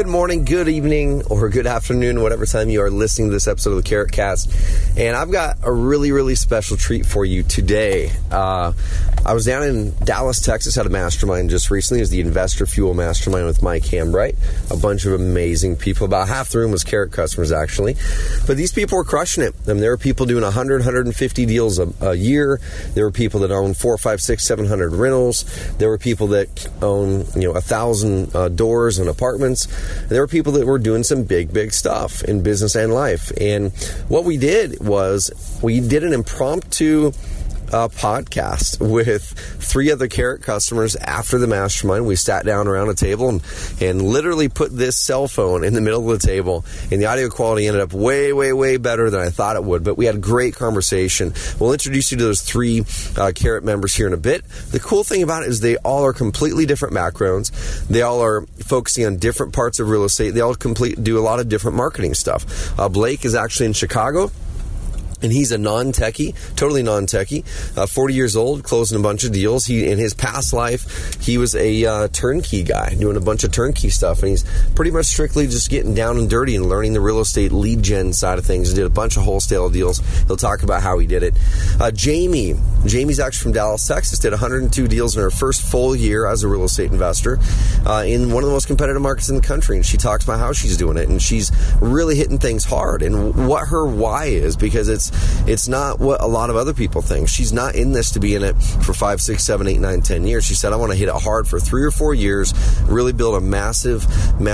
good morning, good evening, or good afternoon, whatever time you are listening to this episode of the Carrot Cast. And I've got a really, really special treat for you today. I was down in Dallas, Texas at a mastermind just recently. It was the Investor Fuel Mastermind with Mike Hambright. A bunch of amazing people. About half the room was Carrot customers, actually. But these people were crushing it. I mean, there were people doing 100, 150 deals a year. There were people that own 4, 5, 6, 700 rentals. There were people that own, 1,000 doors and apartments. There were people that were doing some big, big stuff in business and life. And what we did was we did an impromptu podcast with 3 other Carrot customers after the mastermind. We sat down around a table and literally put this cell phone in the middle of the table, and the audio quality ended up way, way, way better than I thought it would. But we had a great conversation. We'll introduce you to those 3 Carrot members here in a bit. The cool thing about it is they all are completely different backgrounds. They all are focusing on different parts of real estate. They all do a lot of different marketing stuff. Blake is actually in Chicago. And he's a non-techie, totally non-techie, 40 years old, closing a bunch of deals. In his past life, he was a turnkey guy, doing a bunch of turnkey stuff. And he's pretty much strictly just getting down and dirty and learning the real estate lead gen side of things. He did a bunch of wholesale deals. He'll talk about how he did it. Jamie's actually from Dallas, Texas, did 102 deals in her first full year as a real estate investor in one of the most competitive markets in the country. And she talks about how she's doing it. And she's really hitting things hard and what her why is, because it's not what a lot of other people think. She's not in this to be in it for 5, 6, 7, 8, 9, 10 years. She said, I want to hit it hard for 3 or 4 years, really build a massive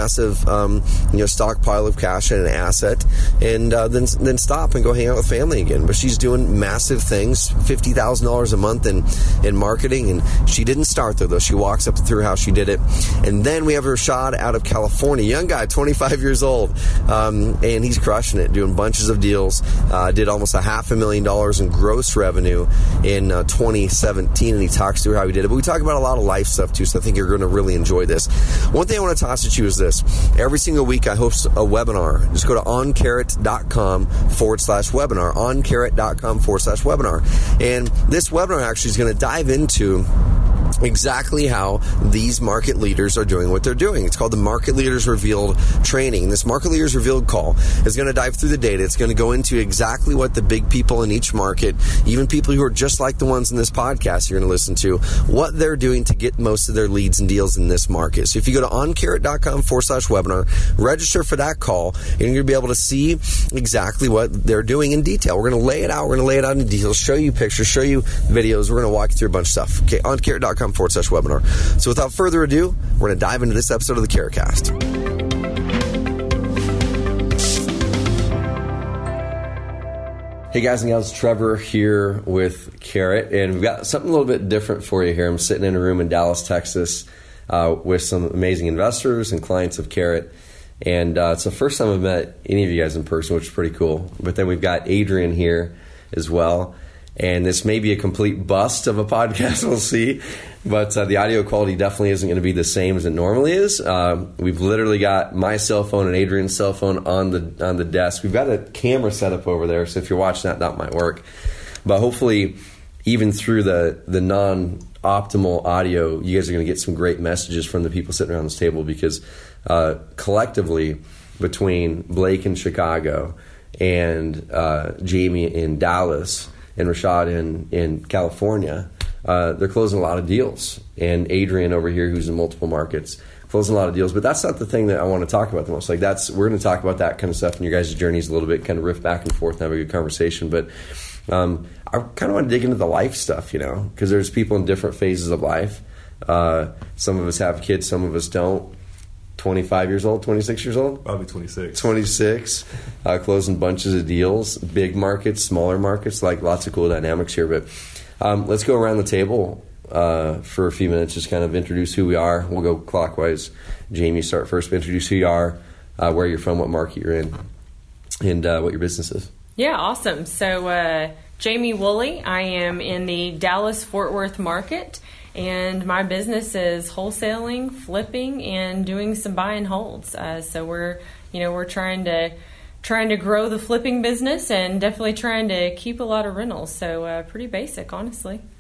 stockpile of cash and an asset, and then stop and go hang out with family again. But she's doing massive things, $50,000 a month in marketing, and she didn't start there, though. She walks up through how she did it. And then we have Rashad out of California, young guy, 25 years old, and he's crushing it, doing bunches of deals, did almost $500,000 in gross revenue in 2017, and he talks through how he did it. But we talk about a lot of life stuff too, so I think you're going to really enjoy this. One thing I want to toss at you is this. Every single week I host a webinar. Just go to oncarrot.com/webinar, oncarrot.com/webinar. And this webinar actually is going to dive into exactly how these market leaders are doing what they're doing. It's called the Market Leaders Revealed Training. This Market Leaders Revealed call is going to dive through the data. It's going to go into exactly what the big people in each market, even people who are just like the ones in this podcast you're going to listen to, what they're doing to get most of their leads and deals in this market. So if you go to oncarrot.com/webinar, register for that call, and you're going to be able to see exactly what they're doing in detail. We're going to lay it out. We're going to lay it out in detail, show you pictures, show you videos. We're going to walk you through a bunch of stuff. Okay, oncarrot.com/webinar. So without further ado, we're going to dive into this episode of the Carrot Cast. Hey guys and gals, Trevor here with Carrot, and we've got something a little bit different for you here. I'm sitting in a room in Dallas, Texas, with some amazing investors and clients of Carrot, and it's the first time I've met any of you guys in person, which is pretty cool. But then we've got Adrian here as well. And this may be a complete bust of a podcast, we'll see. But the audio quality definitely isn't going to be the same as it normally is. We've literally got my cell phone and Adrian's cell phone on the desk. We've got a camera set up over there, so if you're watching that might work. But hopefully, even through the non-optimal audio, you guys are going to get some great messages from the people sitting around this table, because collectively, between Blake in Chicago and Jamie in Dallas and Rashad in California, they're closing a lot of deals. And Adrian over here, who's in multiple markets, closing a lot of deals. But that's not the thing that I want to talk about the most. We're going to talk about that kind of stuff in your guys' journeys a little bit, kind of riff back and forth and have a good conversation. But I kind of want to dig into the life stuff, because there's people in different phases of life. Some of us have kids, some of us don't. 25 years old, 26 years old? Probably 26. 26, closing bunches of deals, big markets, smaller markets, like lots of cool dynamics here. But let's go around the table for a few minutes, just kind of introduce who we are. We'll go clockwise. Jamie, start first, introduce who you are, where you're from, what market you're in, and what your business is. Yeah, awesome. So Jamie Woolley, I am in the Dallas-Fort Worth market. And my business is wholesaling, flipping, and doing some buy and holds. So we're trying to grow the flipping business and definitely trying to keep a lot of rentals. So pretty basic, honestly.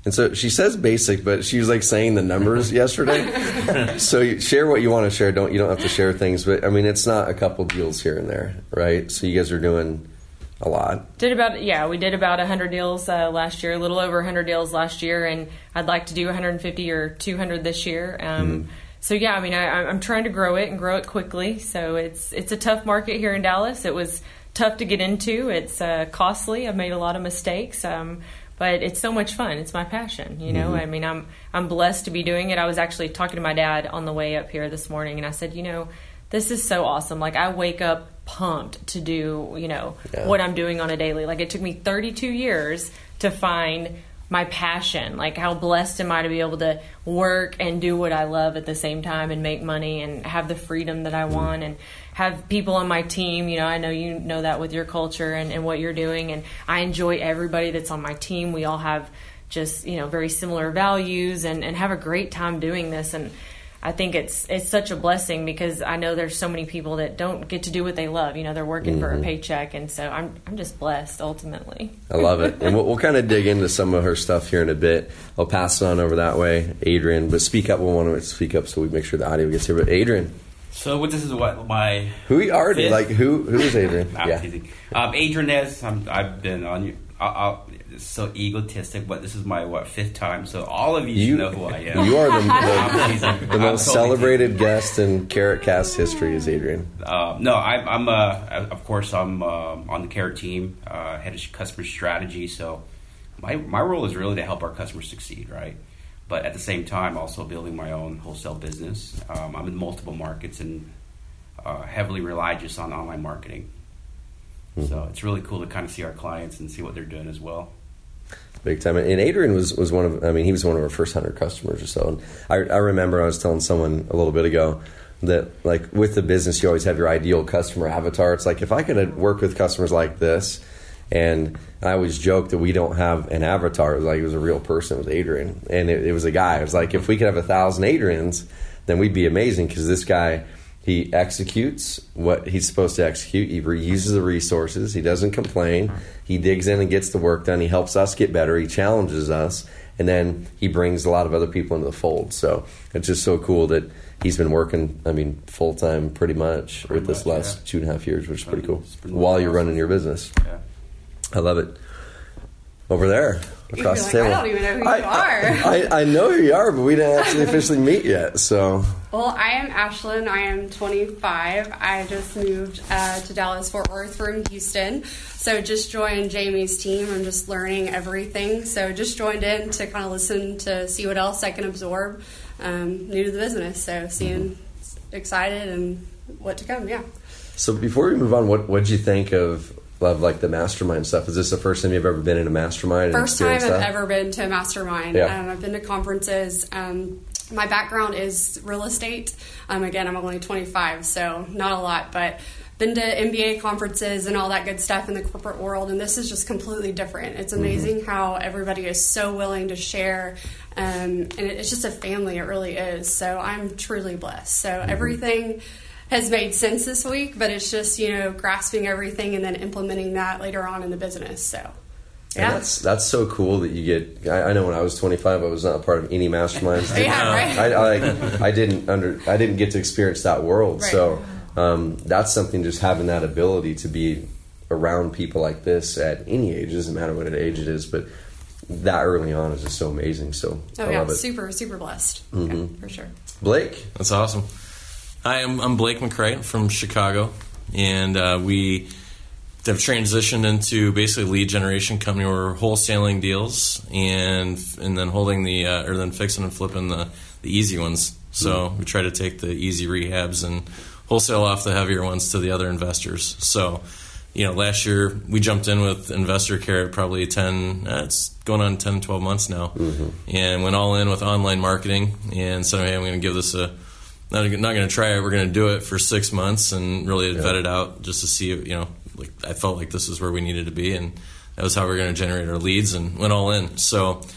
And so she says basic, but she was like saying the numbers yesterday. So share what you want to share. You don't have to share things, but I mean, it's not a couple deals here and there, right? So you guys are doing a lot. We did about 100 deals last year, a little over 100 deals last year, and I'd like to do 150 or 200 this year. So yeah, I mean, I'm trying to grow it and grow it quickly. So it's a tough market here in Dallas. It was tough to get into. It's costly. I've made a lot of mistakes. But it's so much fun. It's my passion, you know. I mean, I'm blessed to be doing it. I was actually talking to my dad on the way up here this morning, and I said, you know, this is so awesome. Like, I wake up pumped to do, you know, what I'm doing on a daily. Like, it took me 32 years to find my passion. Like, how blessed am I to be able to work and do what I love at the same time and make money and have the freedom that I want and have people on my team. You know, I know you know that with your culture and what you're doing, and I enjoy everybody that's on my team. We all have just, you know, very similar values and have a great time doing this. And I think it's such a blessing because I know there's so many people that don't get to do what they love. You know, they're working for a paycheck, and so I'm just blessed ultimately. I love it. And we'll kind of dig into some of her stuff here in a bit. I'll pass it on over that way, Adrian. But speak up. We'll want to speak up so we make sure the audio gets here. But Adrian. So this is what my who are you? Like who is Adrian? Adrian is. I've been on you. So egotistic, but this is my fifth time. So all of you should know who I am. You are the most celebrated guest in Carrot Cast history is Adrian. No, I'm of course I'm on the Carrot team, head of customer strategy. So my role is really to help our customers succeed, right? But at the same time, also building my own wholesale business. I'm in multiple markets and heavily rely just on online marketing. So it's really cool to kind of see our clients and see what they're doing as well. Big time. And Adrian was one of, I mean, he was one of our first 100 customers or so. And I remember I was telling someone a little bit ago that, like, with the business, you always have your ideal customer avatar. It's like, if I could work with customers like this, and I always joke that we don't have an avatar. It was like it was a real person. It was Adrian. And it was a guy. It was like, if we could have 1,000 Adrians, then we'd be amazing, because this guy, he executes what he's supposed to execute. He reuses the resources. He doesn't complain. He digs in and gets the work done. He helps us get better. He challenges us. And then he brings a lot of other people into the fold. So it's just so cool that he's been working, I mean, full-time pretty much with this last 2.5 years, which is pretty cool, while you're running your business. Yeah. I love it. Over there, across the table. I don't even know who you are. I know who you are, but we didn't actually officially meet yet. So, well, I am Ashlyn. I am 25. I just moved to Dallas Fort Worth from Houston. So just joined Jamie's team. I'm just learning everything. So just joined in to kind of listen to see what else I can absorb. New to the business, so excited and what to come. Yeah. So before we move on, what did you think of like the mastermind stuff? Is this the first time you've ever been in a mastermind? First time I've ever been to a mastermind. Yeah. I've been to conferences. My background is real estate. Again, I'm only 25, so not a lot, but been to MBA conferences and all that good stuff in the corporate world, and this is just completely different. It's amazing how everybody is so willing to share, and it's just a family. It really is. So I'm truly blessed. So everything has made sense this week, but it's just, grasping everything and then implementing that later on in the business. So, yeah. And that's so cool that you get. I know when I was 25, I was not a part of any masterminds. Right. I didn't get to experience that world. Right. So that's something. Just having that ability to be around people like this at any age, doesn't matter what age it is, but that early on is just so amazing. So I love it. Super, super blessed. Mm-hmm. Yeah, for sure. Blake, that's awesome. Hi, I'm Blake McCray from Chicago, and we have transitioned into basically a lead generation company. We're wholesaling deals and then holding or then fixing and flipping the easy ones. So we try to take the easy rehabs and wholesale off the heavier ones to the other investors. So, last year we jumped in with Investor Care at probably it's going on 10, 12 months now, and went all in with online marketing and said, hey, I'm going to give this not going to try it. We're going to do it for 6 months and really vet it out just to see, I felt like this is where we needed to be, and that was how we were going to generate our leads, and went all in. So,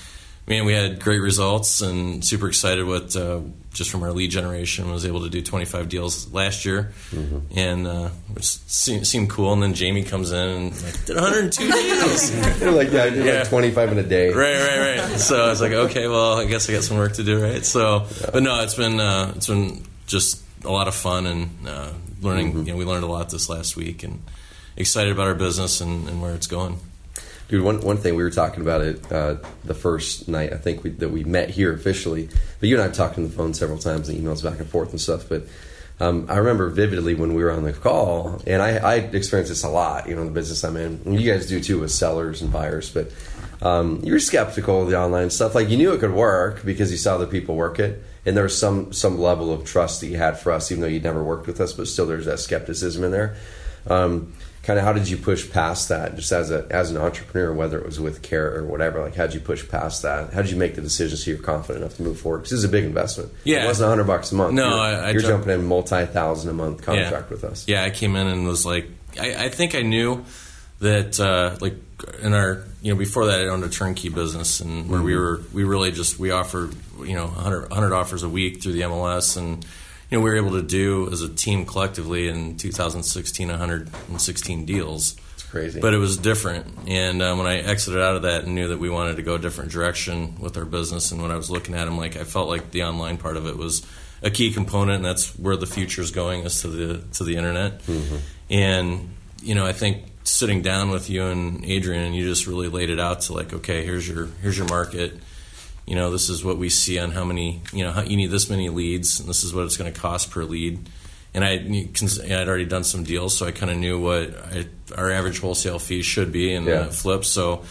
man, we had great results and super excited with just from our lead generation. Was able to do 25 deals last year, and which seemed cool. And then Jamie comes in and like, did 102 deals. You're like, I did like 25 in a day. Right. So I was like, okay, well, I guess I got some work to do, right? So, but no, it's been just a lot of fun and learning. We learned a lot this last week, and excited about our business and where it's going. Dude, one thing we were talking about it the first night I think that we met here officially, but you and I have talked on the phone several times and emails back and forth and stuff. But I remember vividly when we were on the call, and I experienced this a lot, in the business I'm in. And you guys do too with sellers and buyers. But you were skeptical of the online stuff. Like you knew it could work because you saw other people work it, and there was some level of trust that you had for us, even though you'd never worked with us. But still, there's that skepticism in there. Kind of how did you push past that just as an entrepreneur, whether it was with Carrot or whatever? Like, how did you push past that? How did you make the decision so you're confident enough to move forward? Because this is a big investment. Yeah. It wasn't $100 a month. No, you're jumping in multi-thousand a month contract with us. Yeah, I came in and was like, I think I knew that, like in our, before that I owned a turnkey business and where we offered, 100 offers a week through the MLS, and we were able to do as a team collectively in 2016 116 deals. It's crazy. But it was different. And when I exited out of that and knew that we wanted to go a different direction with our business, and when I was looking at them, I felt like the online part of it was a key component, and that's where the future is going, is to the internet. And I think sitting down with you and Adrian, and you just really laid it out to like, okay, here's your market. This is what we see on how many, how you need this many leads, and this is what it's going to cost per lead. And I'd already done some deals, so I kind of knew what our average wholesale fee should be and flips. So,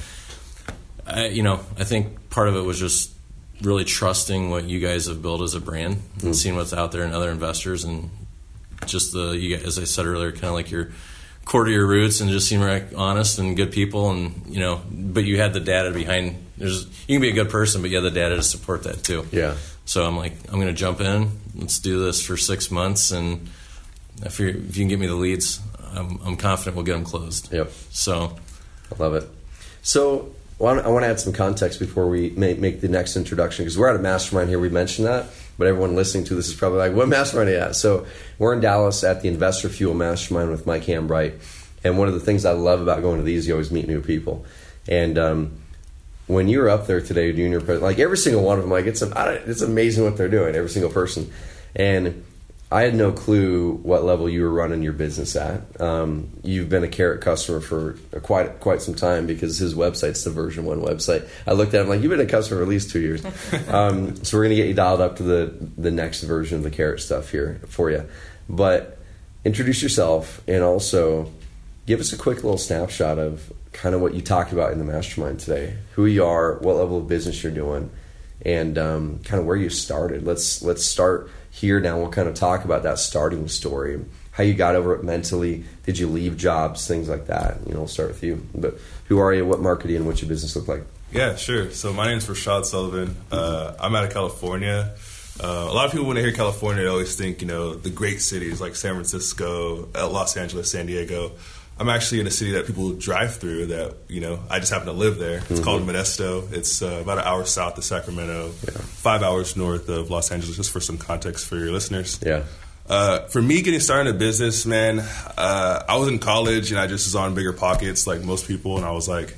I think part of it was just really trusting what you guys have built as a brand and seeing what's out there in other investors, and just as I said earlier, kind of like your core to your roots, and just seem honest and good people, and but you had the data behind. You can be a good person, but you have the data to support that too. Yeah. So I'm like, I'm going to jump in. Let's do this for 6 months, and if you can get me the leads, I'm confident we'll get them closed. Yep. So I love it. So I want to add some context before we make the next introduction, because we're at a mastermind here. We mentioned that, but everyone listening to this is probably like, what mastermind are you at? So we're in Dallas at the Investor Fuel Mastermind with Mike Hambright. And one of the things I love about going to these, you always meet new people. And when you were up there today doing your like every single one of them, like it's amazing what they're doing, every single person. And I had no clue what level you were running your business at. You've been a Carrot customer for quite some time, because his website's the version 1 website. I looked at him like, you've been a customer for at least 2 years. So we're going to get you dialed up to the next version of the Carrot stuff here for you. But introduce yourself, and also give us a quick little snapshot of kind of what you talked about in the mastermind today, who you are, what level of business you're doing, and kind of where you started. Let's start here now. We'll kind of talk about that starting story, how you got over it mentally. Did you leave jobs, things like that? We'll start with you. But who are you? What market are you in? What's your business look like? Yeah, sure. So my name is Rashad Sullivan. I'm out of California. A lot of people, when they hear California, they always think, the great cities like San Francisco, Los Angeles, San Diego. I'm actually in a city that people drive through that, I just happen to live there. It's called Modesto. It's about an hour south of Sacramento, 5 hours north of Los Angeles, just for some context for your listeners. Yeah. For me, getting started in a business, man, I was in college and I just was on Bigger Pockets like most people. And I was like,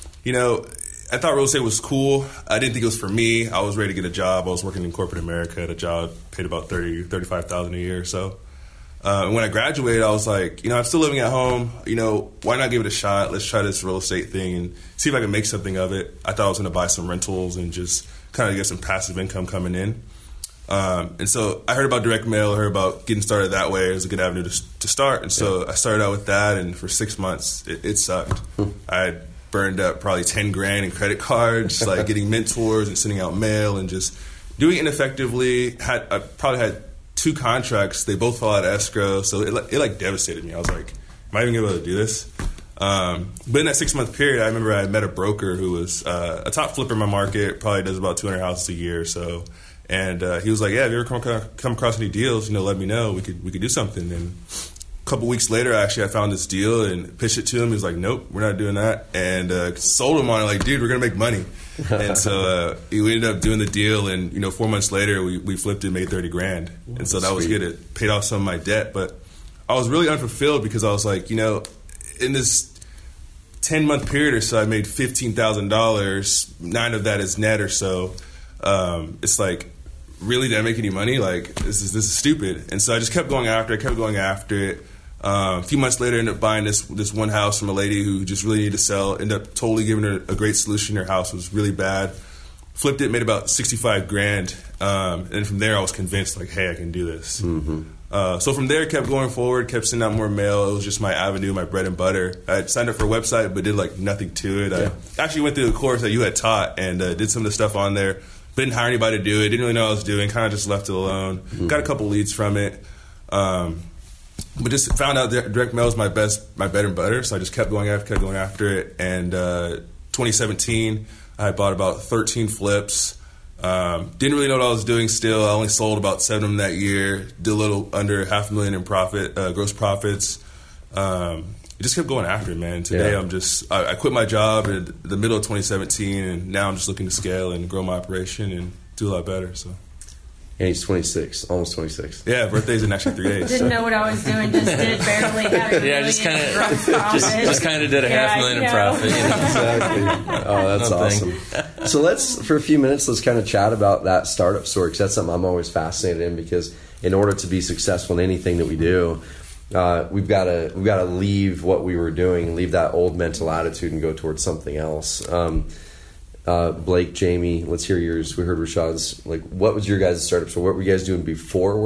I thought real estate was cool. I didn't think it was for me. I was ready to get a job. I was working in corporate America at a job, paid about $35,000 a year or so. When I graduated, I was like, I'm still living at home. Why not give it a shot? Let's try this real estate thing and see if I can make something of it. I thought I was going to buy some rentals and just kind of get some passive income coming in. And so I heard about direct mail. I heard about getting started that way. It was a good avenue to start. And so I started out with that, and for 6 months, it sucked. I burned up probably $10,000 in credit cards, like getting mentors and sending out mail and just doing it ineffectively. I probably had 2 contracts. They both fell out of escrow, so it devastated me. I was like, am I even able to do this? But in that 6-month period, I remember I met a broker who was a top flipper in my market, probably does about 200 houses a year or so. And he was like, yeah, if you ever come across any deals, let me know. We could do something. And couple weeks later, actually, I found this deal and pitched it to him. He was like, nope, we're not doing that. And sold him on it, like, dude, we're going to make money. And so we ended up doing the deal. And, 4 months later, we flipped it and made $30,000. And so that was good. It paid off some of my debt. But I was really unfulfilled because I was like, in this 10-month period or so, I made $15,000. 9 of that is net or so. It's like, really, did I make any money? Like, this is stupid. And so I just kept going after it. A few months later, I ended up buying this one house from a lady who just really needed to sell. Ended up totally giving her a great solution. Her house was really bad. Flipped it, made about $65,000. And then from there, I was convinced, like, hey, I can do this. Mm-hmm. So from there, kept going forward, kept sending out more mail. It was just my avenue, my bread and butter. I signed up for a website, but did like nothing to it. Yeah. I actually went through a course that you had taught and did some of the stuff on there. But didn't hire anybody to do it. Didn't really know what I was doing. Kind of just left it alone. Mm-hmm. Got a couple leads from it. But just found out that direct mail is my bread and butter. So I just kept going after it. And 2017, I bought about 13 flips. Didn't really know what I was doing still. I only sold about 7 of them that year. Did a little under $500,000 in profit, gross profits. Just kept going after it, man. Today I quit my job in the middle of 2017, and now I'm just looking to scale and grow my operation and do a lot better. So. And he's 26, almost 26. Yeah, birthday's in actually 3 days. Didn't know what I was doing, just did barely have a million just kind of did a $500,000 in profit. Exactly. Oh, that's awesome. So for a few minutes, let's kind of chat about that startup story, because that's something I'm always fascinated in, because in order to be successful in anything that we do, we've got to leave what we were doing, leave that old mental attitude and go towards something else. Blake, Jamie, let's hear yours. We heard Rashad's. Like, what was your guys' startup? So what were you guys doing before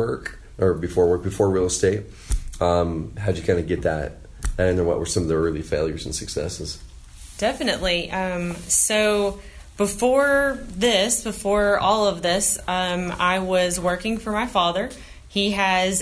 real estate? How'd you kind of get that? And then what were some of the early failures and successes? Definitely. So before all of this, I was working for my father. He has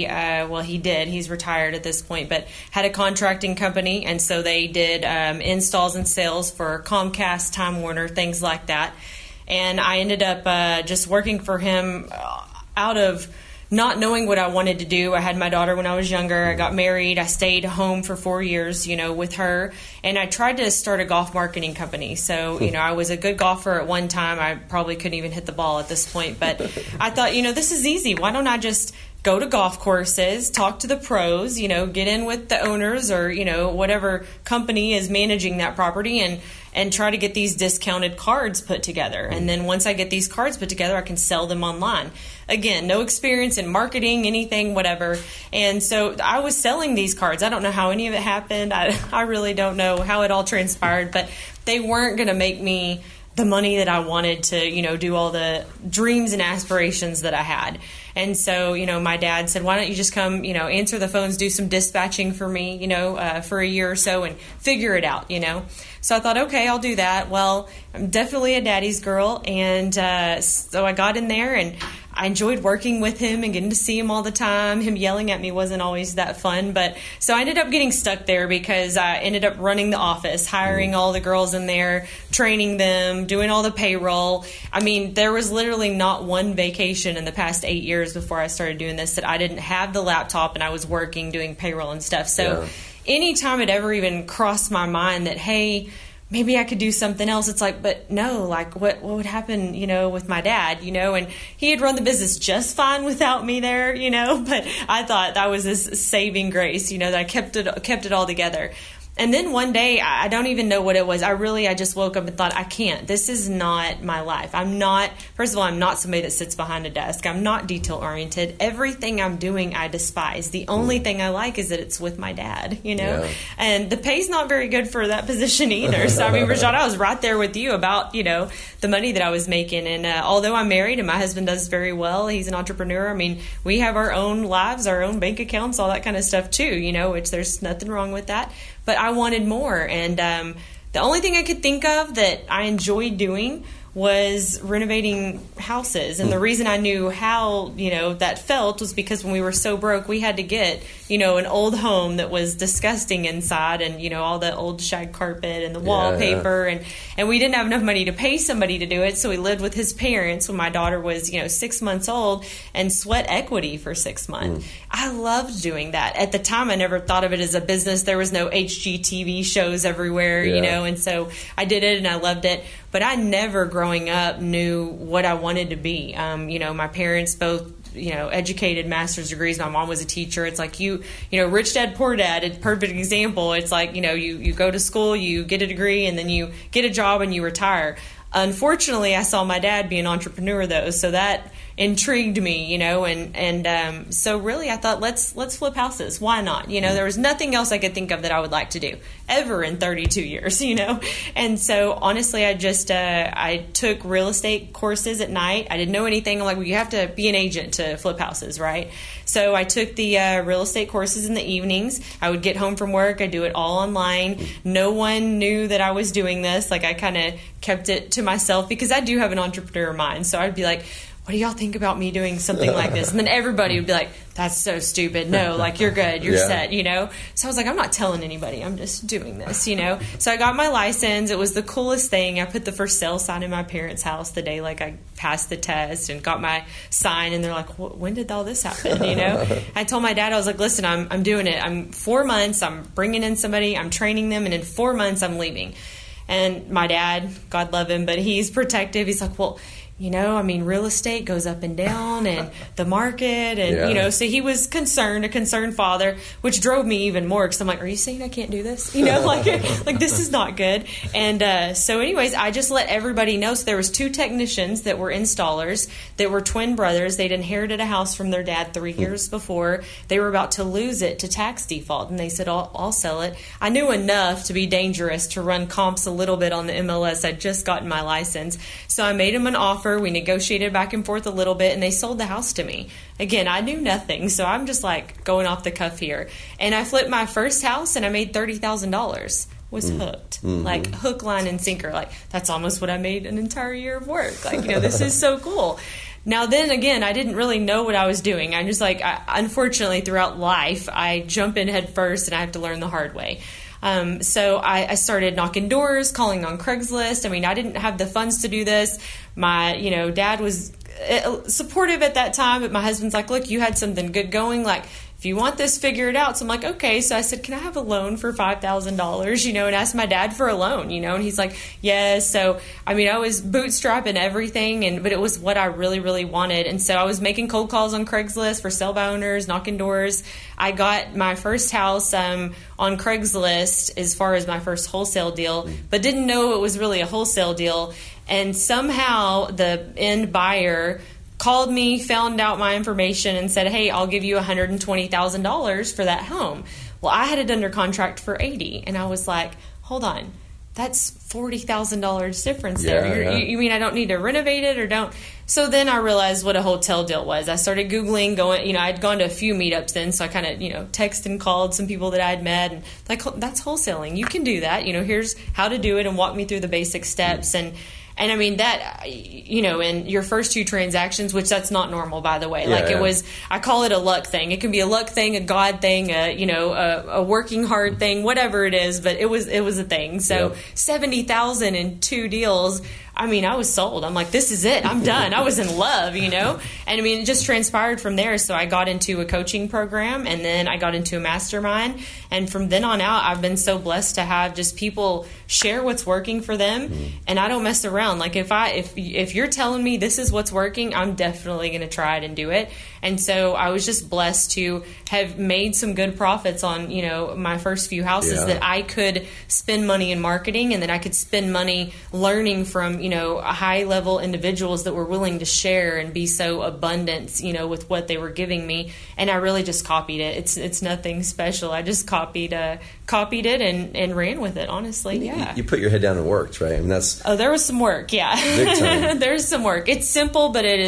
he's retired at this point, but had a contracting company, and so they did installs and sales for Comcast, Time Warner, things like that. And I ended up just working for him out of not knowing what I wanted to do. I had my daughter when I was younger. I got married. I stayed home for 4 years, with her. And I tried to start a golf marketing company. So, I was a good golfer at one time. I probably couldn't even hit the ball at this point. But I thought, this is easy. Why don't I just go to golf courses, talk to the pros, get in with the owners or, whatever company is managing that property and try to get these discounted cards put together. And then once I get these cards put together, I can sell them online. Again, no experience in marketing, anything, whatever. And so I was selling these cards. I don't know how any of it happened. I really don't know how it all transpired, but they weren't going to make me the money that I wanted to, do all the dreams and aspirations that I had. And so, my dad said, why don't you just come, answer the phones, do some dispatching for me, for a year or so and figure it out, So I thought, okay, I'll do that. Well, I'm definitely a daddy's girl. And so I got in there and I enjoyed working with him and getting to see him all the time. Him yelling at me wasn't always that fun. But so I ended up getting stuck there because I ended up running the office, hiring all the girls in there, training them, doing all the payroll. I mean, there was literally not one vacation in the past 8 years before I started doing this that I didn't have the laptop and I was working, doing payroll and stuff. So anytime it ever even crossed my mind that, hey, maybe I could do something else, it's like, but no, like what would happen, with my dad, and he had run the business just fine without me there, but I thought that was this saving grace, that I kept it all together. And then one day, I don't even know what it was. I just woke up and thought, I can't. This is not my life. First of all, I'm not somebody that sits behind a desk. I'm not detail-oriented. Everything I'm doing, I despise. The only thing I like is that it's with my dad, Yeah. And the pay's not very good for that position either. So, Rashad, I was right there with you about, the money that I was making. And although I'm married and my husband does very well, he's an entrepreneur. We have our own lives, our own bank accounts, all that kind of stuff too, which there's nothing wrong with that. But I wanted more. And the only thing I could think of that I enjoyed doing was renovating houses. And the reason I knew how, that felt was because when we were so broke, we had to get, an old home that was disgusting inside and, all the old shag carpet and the wallpaper. And we didn't have enough money to pay somebody to do it. So we lived with his parents when my daughter was, 6 months old and sweat equity for 6 months. I loved doing that. At the time, I never thought of it as a business. There was no HGTV shows everywhere, and so I did it and I loved it. But I never growing up knew what I wanted to be. My parents both, educated master's degrees. My mom was a teacher. It's like rich dad, poor dad, a perfect example. It's like, you go to school, you get a degree, and then you get a job and you retire. Unfortunately, I saw my dad be an entrepreneur, though, so that intrigued me, and so really I thought, let's flip houses. Why not? There was nothing else I could think of that I would like to do ever in 32 years, and so honestly, I just I took real estate courses at night. I didn't know anything. I'm like, well, you have to be an agent to flip houses, right? So I took the real estate courses in the evenings. I would get home from work. I do it all online. No one knew that I was doing this. Like, I kind of kept it to myself because I do have an entrepreneur mind. So I'd be like, what do y'all think about me doing something like this? And then everybody would be like, that's so stupid. No, like, you're good. You're set, So I was like, I'm not telling anybody. I'm just doing this, So I got my license. It was the coolest thing. I put the for sale sign in my parents' house the day, like, I passed the test and got my sign. And they're like, when did all this happen, I told my dad, I was like, listen, I'm doing it. I'm 4 months. I'm bringing in somebody. I'm training them. And in 4 months, I'm leaving. And my dad, God love him, but he's protective. He's like, well, real estate goes up and down and the market and, so he was a concerned father, which drove me even more because I'm like, are you saying I can't do this? Like this is not good. And so anyways, I just let everybody know. So there was 2 technicians that were installers that were twin brothers. They'd inherited a house from their dad 3 years before. They were about to lose it to tax default. And they said, I'll sell it. I knew enough to be dangerous to run comps a little bit on the MLS. I'd just gotten my license. So I made them an offer. We negotiated back and forth a little bit, and they sold the house to me. Again, I knew nothing, so I'm just like going off the cuff here. And I flipped my first house, and I made $30,000. Was hooked, like hook, line, and sinker. Like, that's almost what I made an entire year of work. Like, this is so cool. Now, then again, I didn't really know what I was doing. I'm just like, unfortunately, throughout life, I jump in head first, and I have to learn the hard way. So I started knocking doors, calling on Craigslist. I didn't have the funds to do this. My, dad was supportive at that time, but my husband's like, look, you had something good going. Like, if you want this, figure it out. So I'm like, okay. So I said, can I have a loan for $5,000, and asked my dad for a loan, and he's like, yes. So, I was bootstrapping everything, but it was what I really, really wanted. And so I was making cold calls on Craigslist for sell by owners, knocking doors. I got my first house on Craigslist as far as my first wholesale deal, but didn't know it was really a wholesale deal. And somehow the end buyer called me, found out my information, and said, hey, I'll give you $120,000 for that home. Well, I had it under contract for $80,000, and I was like, hold on, that's $40,000 difference there. You mean I don't need to renovate it or don't? So then I realized what a hotel deal was. I started Googling, I'd gone to a few meetups then, so I kind of, texted and called some people that I'd met, and like, that's wholesaling. You can do that. Here's how to do it, and walk me through the basic steps. And that, in your first 2 transactions, which that's not normal, by the way. It was, I call it a luck thing. It can be a luck thing, a God thing, a working hard thing, whatever it is. But it was a thing. So $70,000 in 2 deals. I was sold. I'm like, this is it. I'm done. I was in love, And it just transpired from there. So I got into a coaching program, and then I got into a mastermind. And from then on out, I've been so blessed to have just people share what's working for them. And I don't mess around. Like, if you're telling me this is what's working, I'm definitely going to try it and do it. And so I was just blessed to have made some good profits on, my first few houses that I could spend money in marketing, and that I could spend money learning from, high-level individuals that were willing to share and be so abundant, with what they were giving me. And I really just copied it. It's nothing special. I just copied it and ran with it, honestly. Yeah. You put your head down and worked, right? There was some work, yeah. Big time. There's some work. It's simple, but it is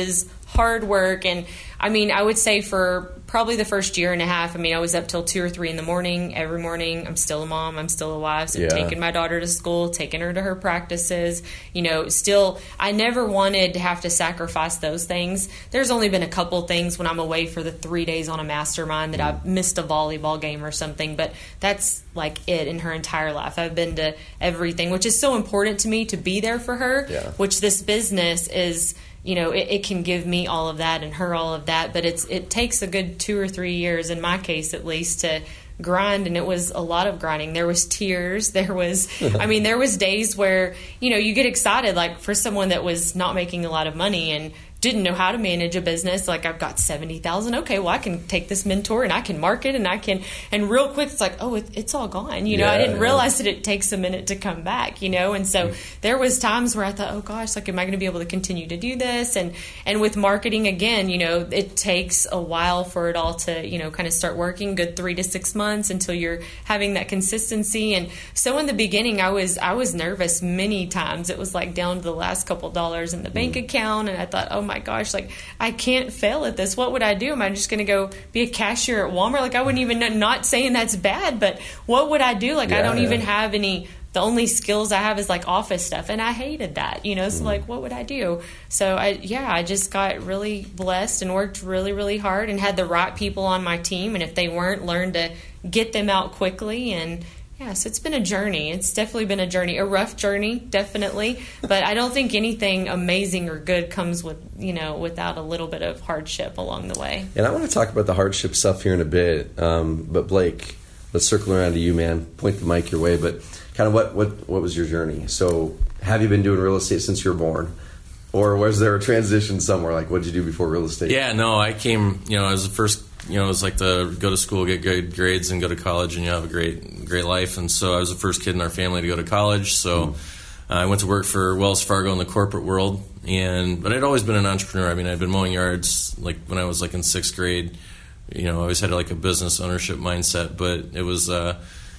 hard work. And I mean, I would say for probably the first year and a half, I mean, I was up till 2 or 3 in the morning every morning. I'm still a mom. I'm still a wife. So taking my daughter to school, taking her to her practices, still, I never wanted to have to sacrifice those things. There's only been a couple things when I'm away for the 3 days on a mastermind that I've missed a volleyball game or something, but that's like it in her entire life. I've been to everything, which is so important to me to be there for her, which this business is, it can give me all of that and her all of that, but it takes a good 2 or 3 years, in my case at least, to grind. And it was a lot of grinding. There was tears. There was, there was days where, you get excited, like for someone that was not making a lot of money and didn't know how to manage a business. Like, I've got 70,000. Okay, well, I can take this mentor and I can market and real quick it's like, oh, it's all gone. I didn't realize that it takes a minute to come back, and so there was times where I thought, oh gosh, like, am I going to be able to continue to do this? And with marketing, again, it takes a while for it all to, kind of start working, good 3 to 6 months until you're having that consistency. And so in the beginning, I was nervous many times. It was like down to the last couple dollars in the bank account. And I thought, oh my gosh, like, I can't fail at this. What would I do? Am I just going to go be a cashier at Walmart? Like, I wouldn't even know, not saying that's bad, but what would I do? Like, I don't even have any, the only skills I have is like office stuff. And I hated that, so like, what would I do? So I just got really blessed and worked really, really hard and had the right people on my team. And if they weren't, learned to get them out quickly. And so it's been a journey. It's definitely been a journey, a rough journey, definitely. But I don't think anything amazing or good comes with, without a little bit of hardship along the way. And I want to talk about the hardship stuff here in a bit. But Blake, let's circle around to you, man. Point the mic your way. But kind of what was your journey? So have you been doing real estate since you were born? Or was there a transition somewhere? Like, what did you do before real estate? Yeah, no, I came, I was the first, it was like to go to school, get good grades, and go to college, and you have a great life. And so I was the first kid in our family to go to college. So I went to work for Wells Fargo in the corporate world. But I'd always been an entrepreneur. I mean, I'd been mowing yards like when I was like in 6th grade. I always had like a business ownership mindset. But it was, I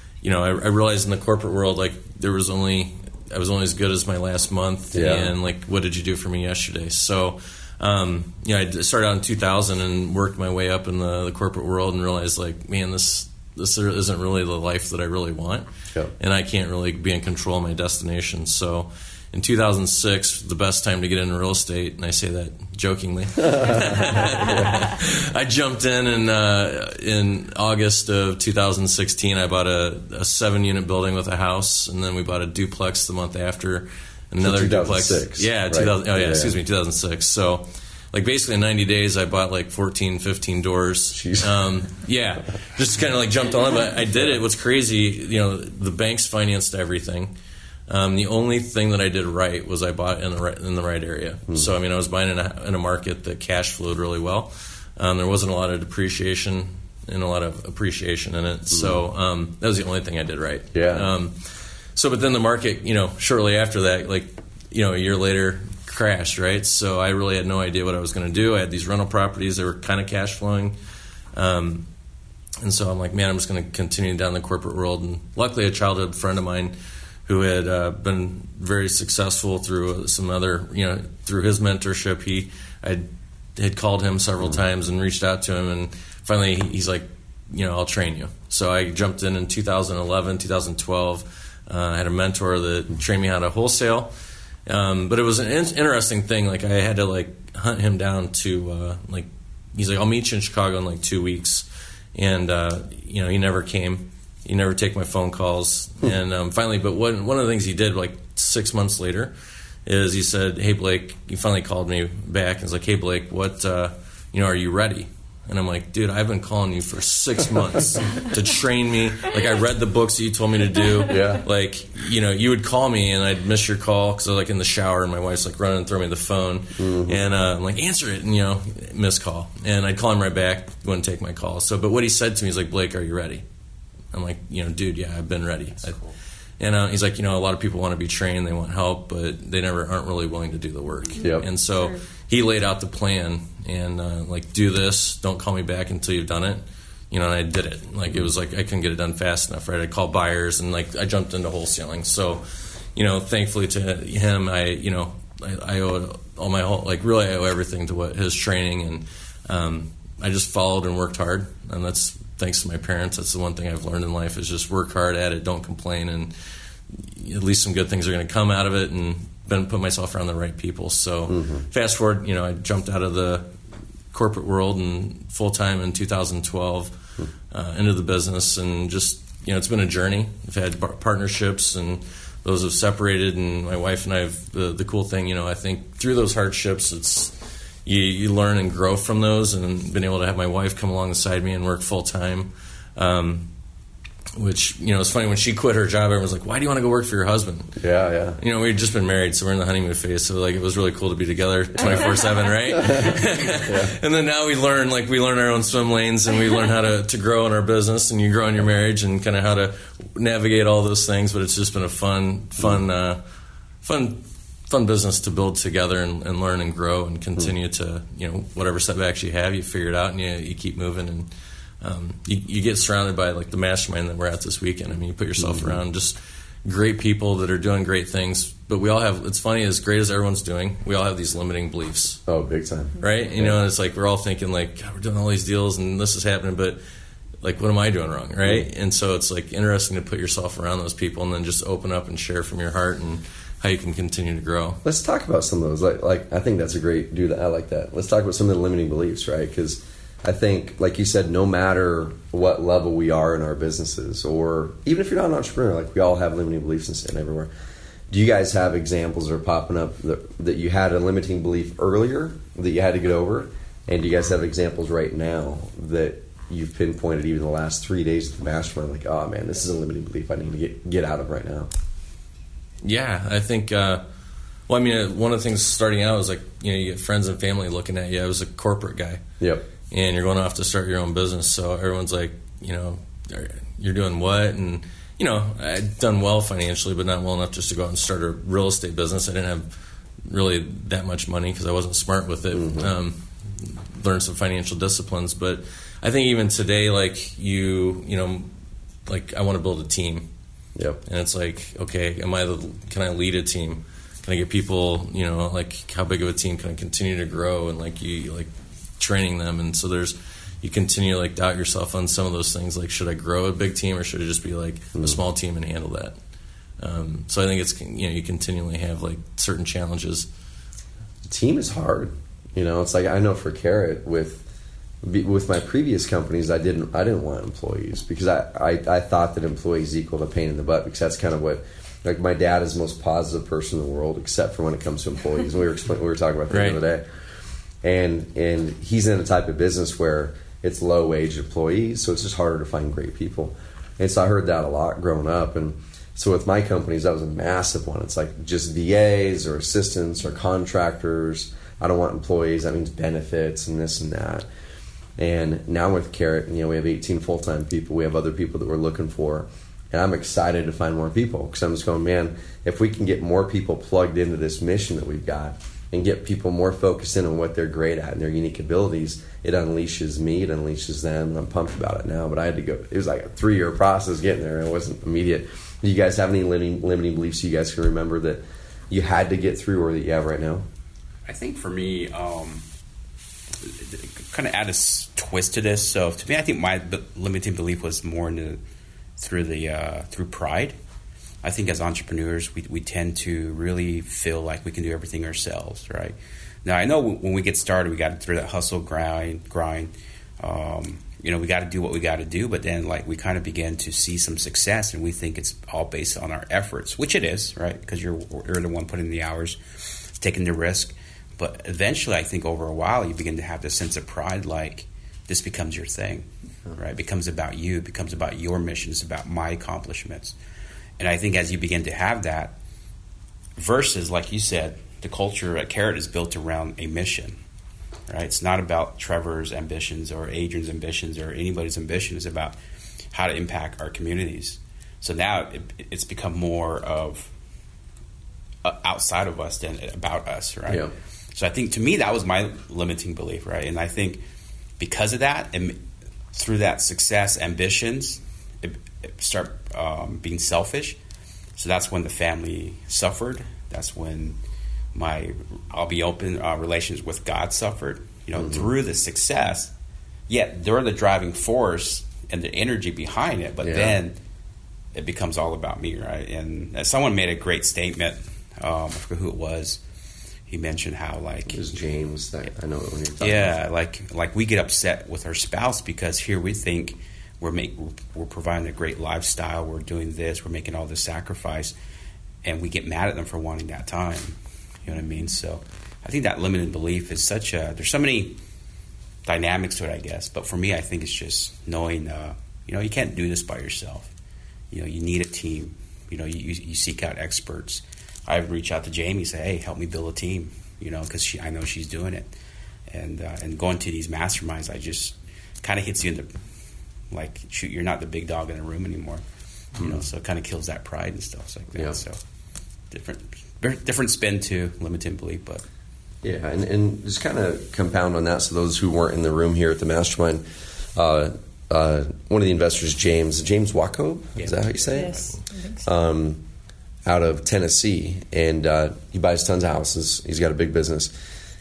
realized in the corporate world, like I was only as good as my last month. Yeah. And like, what did you do for me yesterday? So I started out in 2000 and worked my way up in the corporate world and realized, like, man, this isn't really the life that I really want. Yep. And I can't really be in control of my destination. So in 2006, the best time to get into real estate, and I say that jokingly, I jumped in August of 2016. I bought a 7-unit building with a house, and then we bought a duplex the month after. Another duplex. 2006. Yeah, right? 2006. So, like, basically in 90 days, I bought like 14, 15 doors. Just kind of like jumped on it, but I did it. What's crazy, the banks financed everything. The only thing that I did right was I bought in the right area. So, I was buying in a market that cash flowed really well. There wasn't a lot of depreciation and a lot of appreciation in it. So, that was the only thing I did right. Yeah. But then the market, shortly after that, like, a year later, crashed, right? So I really had no idea what I was going to do. I had these rental properties that were kind of cash flowing. And so I'm like, man, I'm just going to continue down the corporate world. And luckily, a childhood friend of mine who had been very successful through some other, through his mentorship, I had called him several times and reached out to him. And finally, he's like, I'll train you. So I jumped in 2011, 2012. I had a mentor that trained me how to wholesale. But it was an interesting thing. Like, I had to, like, hunt him down to, he's like, I'll meet you in Chicago in, like, 2 weeks. And, he never came. He never take my phone calls. And finally, but one of the things he did, like, 6 months later is he said, hey, Blake, he finally called me back and was like, hey, Blake, what, are you ready? And I'm like, dude, I've been calling you for 6 months to train me. Like, I read the books that you told me to do. Yeah. Like, you would call me and I'd miss your call because I was like in the shower and my wife's like running and throwing me the phone. Mm-hmm. And I'm like, answer it. And, missed call. And I'd call him right back, wouldn't take my call. So, but what he said to me is like, Blake, are you ready? I'm like, dude, yeah, I've been ready. Cool. And he's like, a lot of people want to be trained, they want help, but they aren't really willing to do the work. Yep. And so he laid out the plan and do this, don't call me back until you've done it. And I did it. Like, it was like I couldn't get it done fast enough, right? I called buyers and like I jumped into wholesaling. So, thankfully to him, I owe all my whole, like, really I owe everything to what his training, and I just followed and worked hard, and that's thanks to my parents. That's the one thing I've learned in life is just work hard at it, don't complain, and at least some good things are going to come out of it, and then put myself around the right people. So fast forward, you know, I jumped out of the corporate world and full-time in 2012 into the business, and just, you know, it's been a journey. I've had partnerships, and those have separated, and my wife and I have the cool thing, you know, I think through those hardships, it's you learn and grow from those, and been able to have my wife come alongside me and work full-time, which, you know, it's funny, when she quit her job, everyone's like, why do you want to go work for your husband? Yeah. You know, we'd just been married, so we're in the honeymoon phase, so, like, it was really cool to be together 24/7, right? And then now we learn our own swim lanes, and we learn how to grow in our business, and you grow in your marriage, and kind of how to navigate all those things. But it's just been a fun business to build together and learn and grow and continue to, you know, whatever setbacks you have, you figure it out, and you keep moving. And you get surrounded by, like, the mastermind that we're at this weekend. I mean, you put yourself around just great people that are doing great things. But we all have, it's funny, as great as everyone's doing, we all have these limiting beliefs. Oh, big time. Right? You know, and it's like we're all thinking, like, God, we're doing all these deals and this is happening, but, like, what am I doing wrong, right? And so it's, like, interesting to put yourself around those people and then just open up and share from your heart and how you can continue to grow. Let's talk about some of those. Like I think that's a great dude. I like that. Let's talk about some of the limiting beliefs, right? Because I think, like you said, no matter what level we are in our businesses, or even if you're not an entrepreneur, like, we all have limiting beliefs and everywhere. Do you guys have examples that are popping up that you had a limiting belief earlier that you had to get over? And do you guys have examples right now that you've pinpointed even the last 3 days of the mastermind, like, oh man, this is a limiting belief I need to get out of right now? Yeah, I think, well, I mean, one of the things starting out was, like, you know, you get friends and family looking at you. I was a corporate guy. Yep. And you're going off to start your own business, so everyone's like, you know, you're doing what? And, you know, I'd done well financially, but not well enough just to go out and start a real estate business. I didn't have really that much money because I wasn't smart with it. Learned some financial disciplines, but I think even today, like, you know, like, I want to build a team. Yep. And it's like, okay, can I lead a team? Can I get people, you know, like, how big of a team can I continue to grow? And, like, you, like, training them. And so you continue to, like, doubt yourself on some of those things. Like, should I grow a big team, or should it just be, like, a small team and handle that? So I think it's, you know, you continually have, like, certain challenges. Team is hard. You know, it's like, I know for Carrot, with my previous companies, I didn't want employees because I thought that employees equaled a pain in the butt, because that's kind of what, like, my dad is the most positive person in the world except for when it comes to employees. And we were talking about that the other day. And he's in a type of business where it's low wage employees, so it's just harder to find great people. And so I heard that a lot growing up. And so with my companies, that was a massive one. It's like just VAs or assistants or contractors. I don't want employees. That means benefits and this and that. And now with Carrot, you know, we have 18 full-time people. We have other people that we're looking for. And I'm excited to find more people, because I'm just going, man, if we can get more people plugged into this mission that we've got and get people more focused in on what they're great at and their unique abilities, it unleashes me, it unleashes them. And I'm pumped about it now. But I had to go. It was like a 3-year process getting there. It wasn't immediate. Do you guys have any limiting beliefs you guys can remember that you had to get through, or that you have right now? I think for me, kind of add a twist to this. So to me, I think my limiting belief was more through pride. I think as entrepreneurs, we tend to really feel like we can do everything ourselves, right? Now, I know when we get started, we got to through that hustle grind. You know, we got to do what we got to do, but then, like, we kind of begin to see some success, and we think it's all based on our efforts, which it is, right? Because you're the one putting the hours, taking the risk. But eventually, I think over a while, you begin to have this sense of pride, like, this becomes your thing, right? It becomes about you. It becomes about your mission. It's about my accomplishments. And I think as you begin to have that, versus, like you said, the culture at Carrot is built around a mission, right? It's not about Trevor's ambitions or Adrian's ambitions or anybody's ambition. It's about how to impact our communities. So now it's become more of outside of us than about us, right? Yeah. So I think, to me, that was my limiting belief, right? And I think because of that, and through that success, ambitions it start being selfish. So that's when the family suffered. That's when I'll be open relations with God suffered, through the success. Yet they're the driving force and the energy behind it. But then it becomes all about me, right? And someone made a great statement. I forget who it was. He mentioned how it was James. I know when you're talking. Yeah, like we get upset with our spouse because here we think we're providing a great lifestyle. We're doing this. We're making all this sacrifice, and we get mad at them for wanting that time. You know what I mean? So I think that limited belief is there's so many dynamics to it, I guess. But for me, I think it's just knowing, you can't do this by yourself. You need a team. You seek out experts. I reach out to Jamie, say, hey, help me build a team, because I know she's doing it. And going to these masterminds, I just kind of hits you in the, shoot, you're not the big dog in the room anymore. So it kind of kills that pride and stuff like that. Yeah. So different spin to limited belief, but. Yeah, and just kind of compound on that. So those who weren't in the room here at the mastermind, one of the investors, James Wacob, is that how you say it? Yes, I think so. Out of Tennessee, and he buys tons of houses. He's got a big business.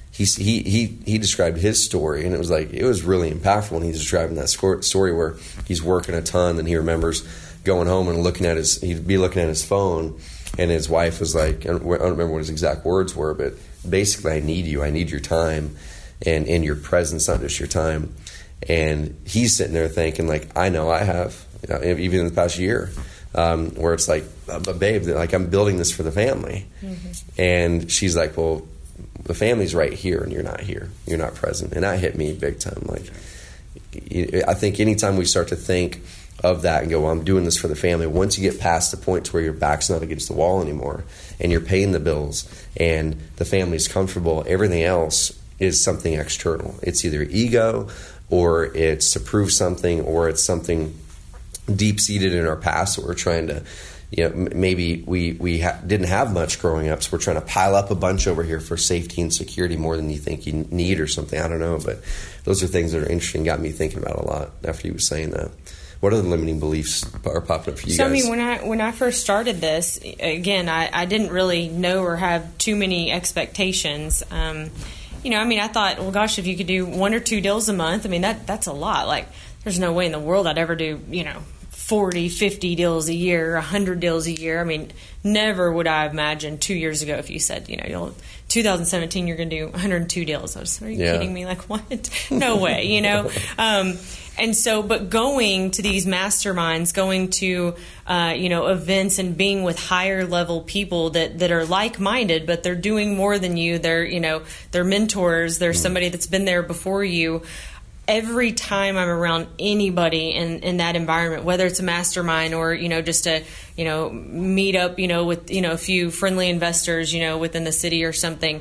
He described his story, and it was really impactful when he's describing that story where he's working a ton, and he remembers going home and he'd be looking at his phone, and his wife was like, I don't remember what his exact words were, but basically, I need you. I need your time and your presence, not just your time. And he's sitting there thinking, I know I have, even in the past year, where it's but babe, I'm building this for the family. Mm-hmm. And she's like, well, the family's right here and you're not here. You're not present. And that hit me big time. I think anytime we start to think of that and go, well, I'm doing this for the family, once you get past the point to where your back's not against the wall anymore and you're paying the bills and the family's comfortable, everything else is something external. It's either ego or it's to prove something or it's something deep-seated in our past that we're trying to, maybe we didn't have much growing up, so we're trying to pile up a bunch over here for safety and security more than you think you need or something. I don't know, but those are things that are interesting, got me thinking about a lot after you were saying that. What other limiting beliefs are popping up for you guys? So, I mean, when I first started this, again, I didn't really know or have too many expectations. I thought, well, gosh, if you could do 1 or 2 deals a month, that's a lot. There's no way in the world I'd ever do, 40, 50 deals a year, 100 deals a year. Never would I have imagined 2 years ago if you said, 2017 you're going to do 102 deals. Are you kidding me? What? No way, And so, but going to these masterminds, going to, events and being with higher level people that are like-minded, but they're doing more than you. They're mentors. They're somebody that's been there before you. Every time I'm around anybody in that environment, whether it's a mastermind or, just a, meet up, with, a few friendly investors, within the city or something,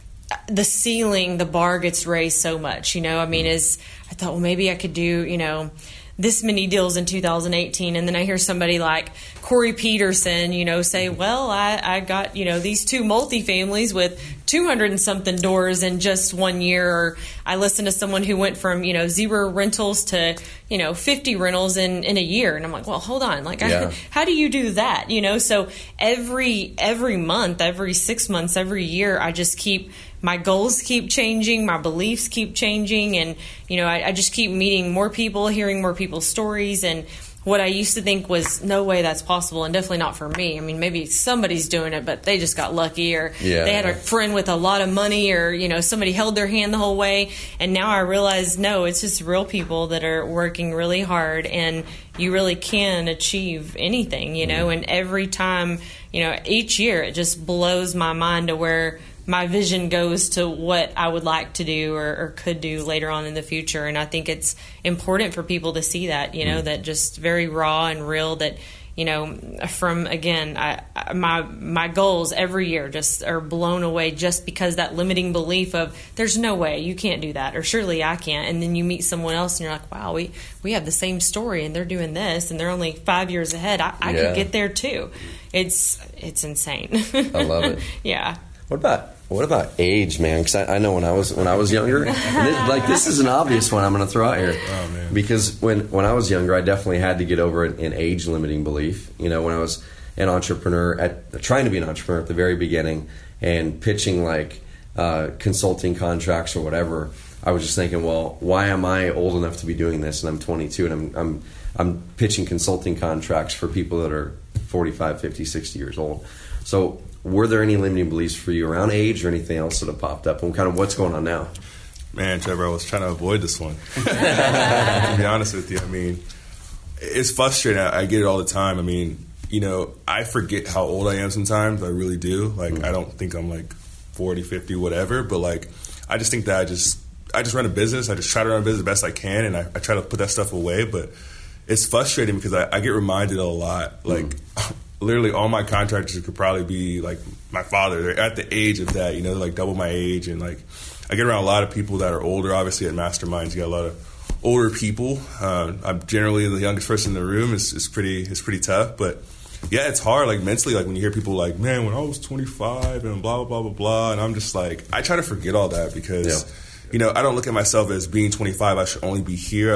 the bar gets raised so much, I thought, well, maybe I could do, this many deals in 2018. And then I hear somebody like Corey Peterson, say, well, I got, these 2 multifamilies with 200 and something doors in just 1 year. Or I listened to someone who went from, 0 rentals to, 50 rentals in a year. And I'm like, well, hold on. How do you do that? So every month, every 6 months, every year, my goals keep changing, my beliefs keep changing, and, I just keep meeting more people, hearing more people's stories, and what I used to think was no way that's possible, and definitely not for me. Maybe somebody's doing it, but they just got lucky, or they had a friend with a lot of money, or, somebody held their hand the whole way, and now I realize, no, it's just real people that are working really hard, and you really can achieve anything, and every time, each year it just blows my mind to where my vision goes to what I would like to do or could do later on in the future. And I think it's important for people to see that, that just very raw and real, that, from, again, my goals every year just are blown away just because that limiting belief of there's no way you can't do that, or surely I can't. And then you meet someone else and you're like, wow, we have the same story and they're doing this and they're only 5 years ahead. I could get there too. It's insane. I love it. Yeah. What about age, man? Because I know when I was younger, this is an obvious one I'm going to throw out here. Oh, man. Because when I was younger, I definitely had to get over an age limiting belief. When I was an entrepreneur, trying to be an entrepreneur at the very beginning, and pitching like consulting contracts or whatever, I was just thinking, well, why am I old enough to be doing this? And I'm 22, and I'm pitching consulting contracts for people that are 45, 50, 60 years old. So were there any limiting beliefs for you around age or anything else that have popped up? And kind of what's going on now? Man, Trevor, I was trying to avoid this one. To be honest with you, I mean, it's frustrating. I get it all the time. I mean, you know, I forget how old I am sometimes. I really do. Like, I don't think I'm like 40, 50, whatever. But like, I just think that I just run a business. I just try to run a business the best I can, and I try to put that stuff away. But it's frustrating because I get reminded a lot. Like, literally all my contractors could probably be like my father. They're at the age of that, you know, like double my age. And like, I get around a lot of people that are older. Obviously, at Masterminds, you got a lot of older people. I'm generally the youngest person in the room. It's pretty tough. But yeah, it's hard. Like mentally, like when you hear people like, man, when I was 25 and blah, blah, blah, blah, blah. And I'm just like, I try to forget all that because, you know, I don't look at myself as being 25. I should only be here.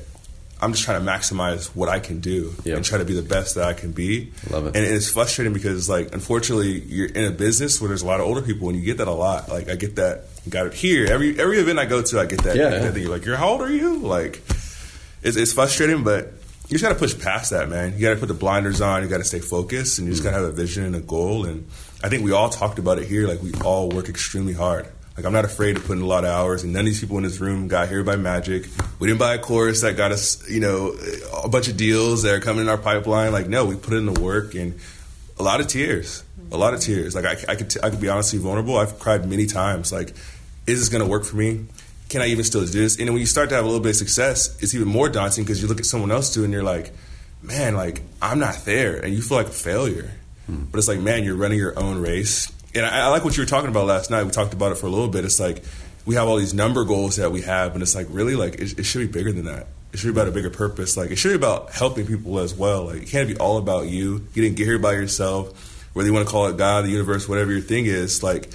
I'm just trying to maximize what I can do and try to be the best that I can be. Love it. And it's frustrating because, like, unfortunately, you're in a business where there's a lot of older people, and you get that a lot. Like, I get that. Got it here. Every event I go to, I get that. That thing. You're like, how old are you? Like, it's frustrating, but you just got to push past that, man. You got to put the blinders on. You got to stay focused, and you just got to have a vision and a goal. And I think we all talked about it here. Like, we all work extremely hard. Like, I'm not afraid to put in a lot of hours, and none of these people in this room got here by magic. We didn't buy a course that got us, you know, a bunch of deals that are coming in our pipeline. Like, no, we put in the work, and a lot of tears. Like, I could be honestly vulnerable. I've cried many times. Like, is this going to work for me? Can I even still do this? And when you start to have a little bit of success, it's even more daunting because you look at someone else do, and you're like, man, like, I'm not there, and you feel like a failure. But it's like, man, you're running your own race. And I like what you were talking about last night. We talked about it for a little bit. It's like we have all these number goals that we have, and it's like, really, like, it should be bigger than that. It should be about a bigger purpose. Like, it should be about helping people as well. Like, it can't be all about you. You didn't get here by yourself. Whether you want to call it God, the universe, whatever your thing is, like,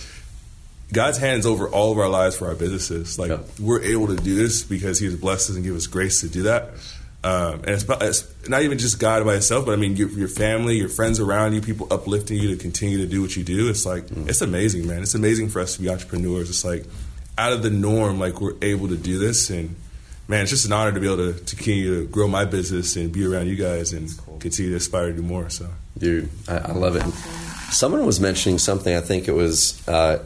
God's hands over all of our lives for our businesses. Like, we're able to do this because He has blessed us and given us grace to do that. And it's not even just God by itself, but I mean your family, your friends around you, people uplifting you to continue to do what you do. It's like, it's amazing, man. It's amazing for us to be entrepreneurs. It's like out of the norm, like we're able to do this. And man, it's just an honor to be able to continue to grow my business and be around you guys and continue to aspire to do more. So, dude, I love it. Someone was mentioning something, I think it was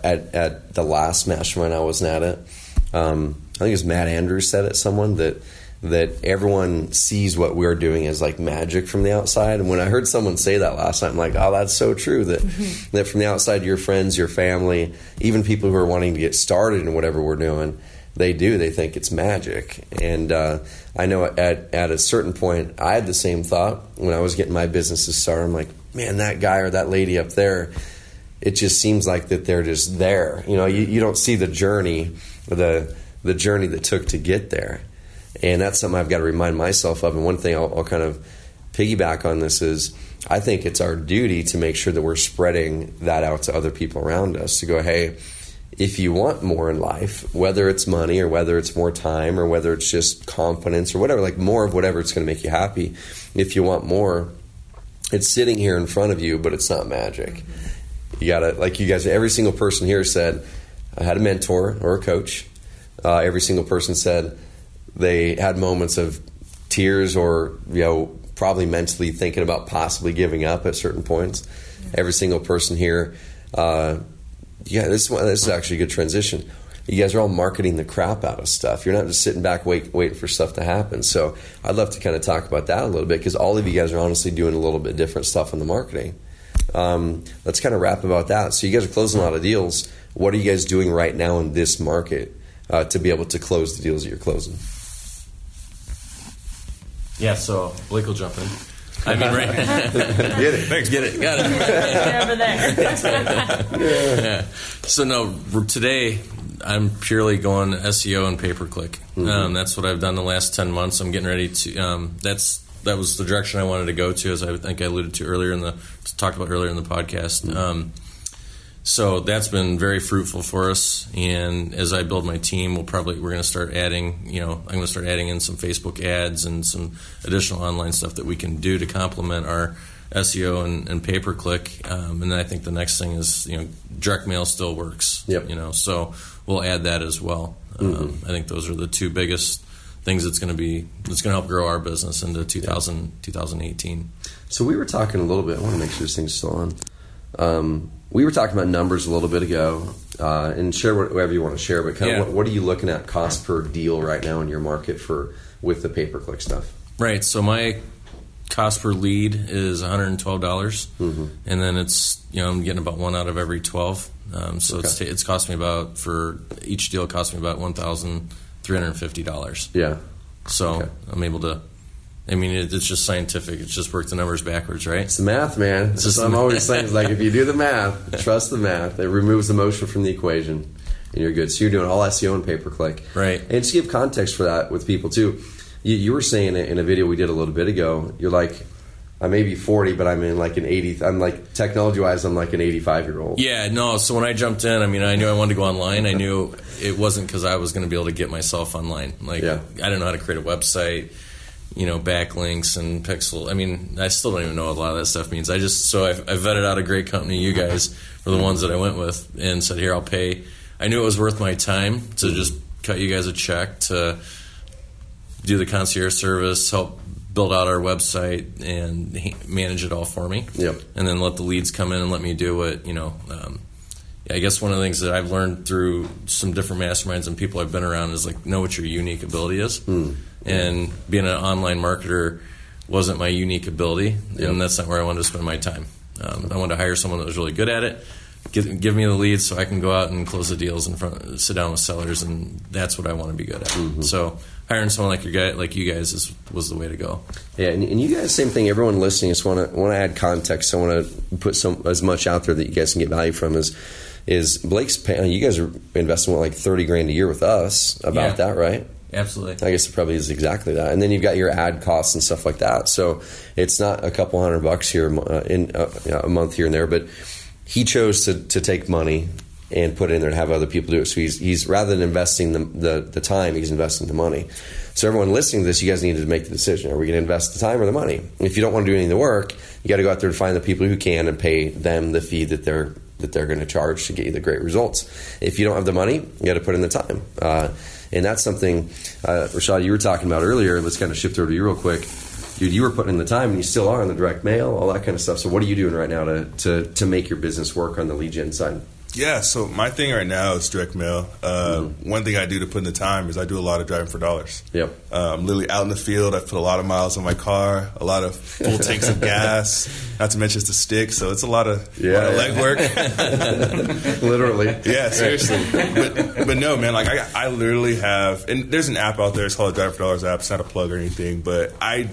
at the last mastermind I wasn't at it. I think it was Matt Andrews said it, someone that everyone sees what we're doing as like magic from the outside. And when I heard someone say that last night, I'm like, oh, that's so true. That from the outside, your friends, your family, even people who are wanting to get started in whatever we're doing, they think it's magic. And I know at a certain point, I had the same thought when I was getting my businesses started. I'm like, man, that guy or that lady up there, it just seems like that they're just there. You know, you don't see the journey, the journey that took to get there. And that's something I've got to remind myself of. And one thing I'll kind of piggyback on this is I think it's our duty to make sure that we're spreading that out to other people around us to go, hey, if you want more in life, whether it's money or whether it's more time or whether it's just confidence or whatever, like more of whatever it's going to make you happy, if you want more, it's sitting here in front of you, but it's not magic. You got to, like you guys, every single person here said, I had a mentor or a coach. Every single person said, they had moments of tears or, you know, probably mentally thinking about possibly giving up at certain points. Every single person here, this is actually a good transition. You guys are all marketing the crap out of stuff. You're not just sitting back waiting for stuff to happen. So I'd love to kind of talk about that a little bit because all of you guys are honestly doing a little bit different stuff in the marketing. Let's kind of wrap about that. So you guys are closing a lot of deals. What are you guys doing right now in this market to be able to close the deals that you're closing? Yeah, so Blake will jump in. I mean, right. Get it. Thanks. Get it. Got it. Over there. Yeah. So, no, today I'm purely going SEO and pay-per-click. That's what I've done the last 10 months. I'm getting ready to, that was the direction I wanted to go to, as I think I alluded to talked about earlier in the podcast. So that's been very fruitful for us. And as I build my team, we're going to start adding, I'm going to start adding in some Facebook ads and some additional online stuff that we can do to complement SEO and pay-per-click. And then I think the next thing is, direct mail still works. Yep. So we'll add that as well. I think those are the two biggest things that's going to help grow our business into 2018. So we were talking a little bit. I want to make sure this thing's still on. We were talking about numbers a little bit ago, and share whatever you want to share. But kind of what are you looking at cost per deal right now in your market with the pay-per-click stuff? Right. So my cost per lead is $112, and then it's I'm getting about 1 out of every 12. So it's cost me about, for each deal, it cost me about $1,350. Yeah. So I'm able to. I mean, it's just scientific. It's just work the numbers backwards, right? It's the math, man. That's what I'm always saying. It's like, if you do the math, trust the math. It removes emotion from the equation, and you're good. So you're doing all SEO and pay-per-click. Right. And just give context for that with people, too. You were saying in a video we did a little bit ago, you're like, I may be 40, but I'm in like an 80. I'm like, technology-wise, I'm like an 85-year-old. Yeah, no. So when I jumped in, I knew I wanted to go online. I knew it wasn't because I was going to be able to get myself online. I didn't know how to create a website, backlinks and pixel. I still don't even know what a lot of that stuff means. I vetted out a great company. You guys were the ones that I went with, and said, here, I'll pay. I knew it was worth my time to just cut you guys a check to do the concierge service, help build out our website, and manage it all for me. Yep. And then let the leads come in and let me do it. I guess one of the things that I've learned through some different masterminds and people I've been around is know what your unique ability is. And being an online marketer wasn't my unique ability, and that's not where I wanted to spend my time. I wanted to hire someone that was really good at it, give me the leads so I can go out and close the deals sit down with sellers, and that's what I want to be good at. So hiring someone like you guys was the way to go. Yeah, and you guys, same thing. Everyone listening, just want to add context. I want to put as much out there that you guys can get value from. Is Blake's paying? You guys are investing like $30,000 a year with us about that, right? Absolutely. I guess it probably is exactly that. And then you've got your ad costs and stuff like that. So it's not a couple $100 here in a month here and there, but he chose to take money and put it in there to have other people do it. So he's rather than investing the time, he's investing the money. So everyone listening to this, you guys need to make the decision. Are we going to invest the time or the money? If you don't want to do any of the work, you got to go out there and find the people who can and pay them the fee that they're going to charge to get you the great results. If you don't have the money, you got to put in the time. And that's something, Rashad, you were talking about earlier. Let's kind of shift over to you real quick. Dude, you were putting in the time, and you still are on the direct mail, all that kind of stuff. So what are you doing right now to make your business work on the lead gen side? Yeah, so my thing right now is direct mail. One thing I do to put in the time is I do a lot of driving for dollars. Yep. I'm literally out in the field. I put a lot of miles on my car, a lot of full tanks of gas, not to mention it's a stick, so it's a lot of legwork. Literally. Yeah, seriously. But no, man, I literally have, and there's an app out there, it's called the Drive for Dollars app. It's not a plug or anything, but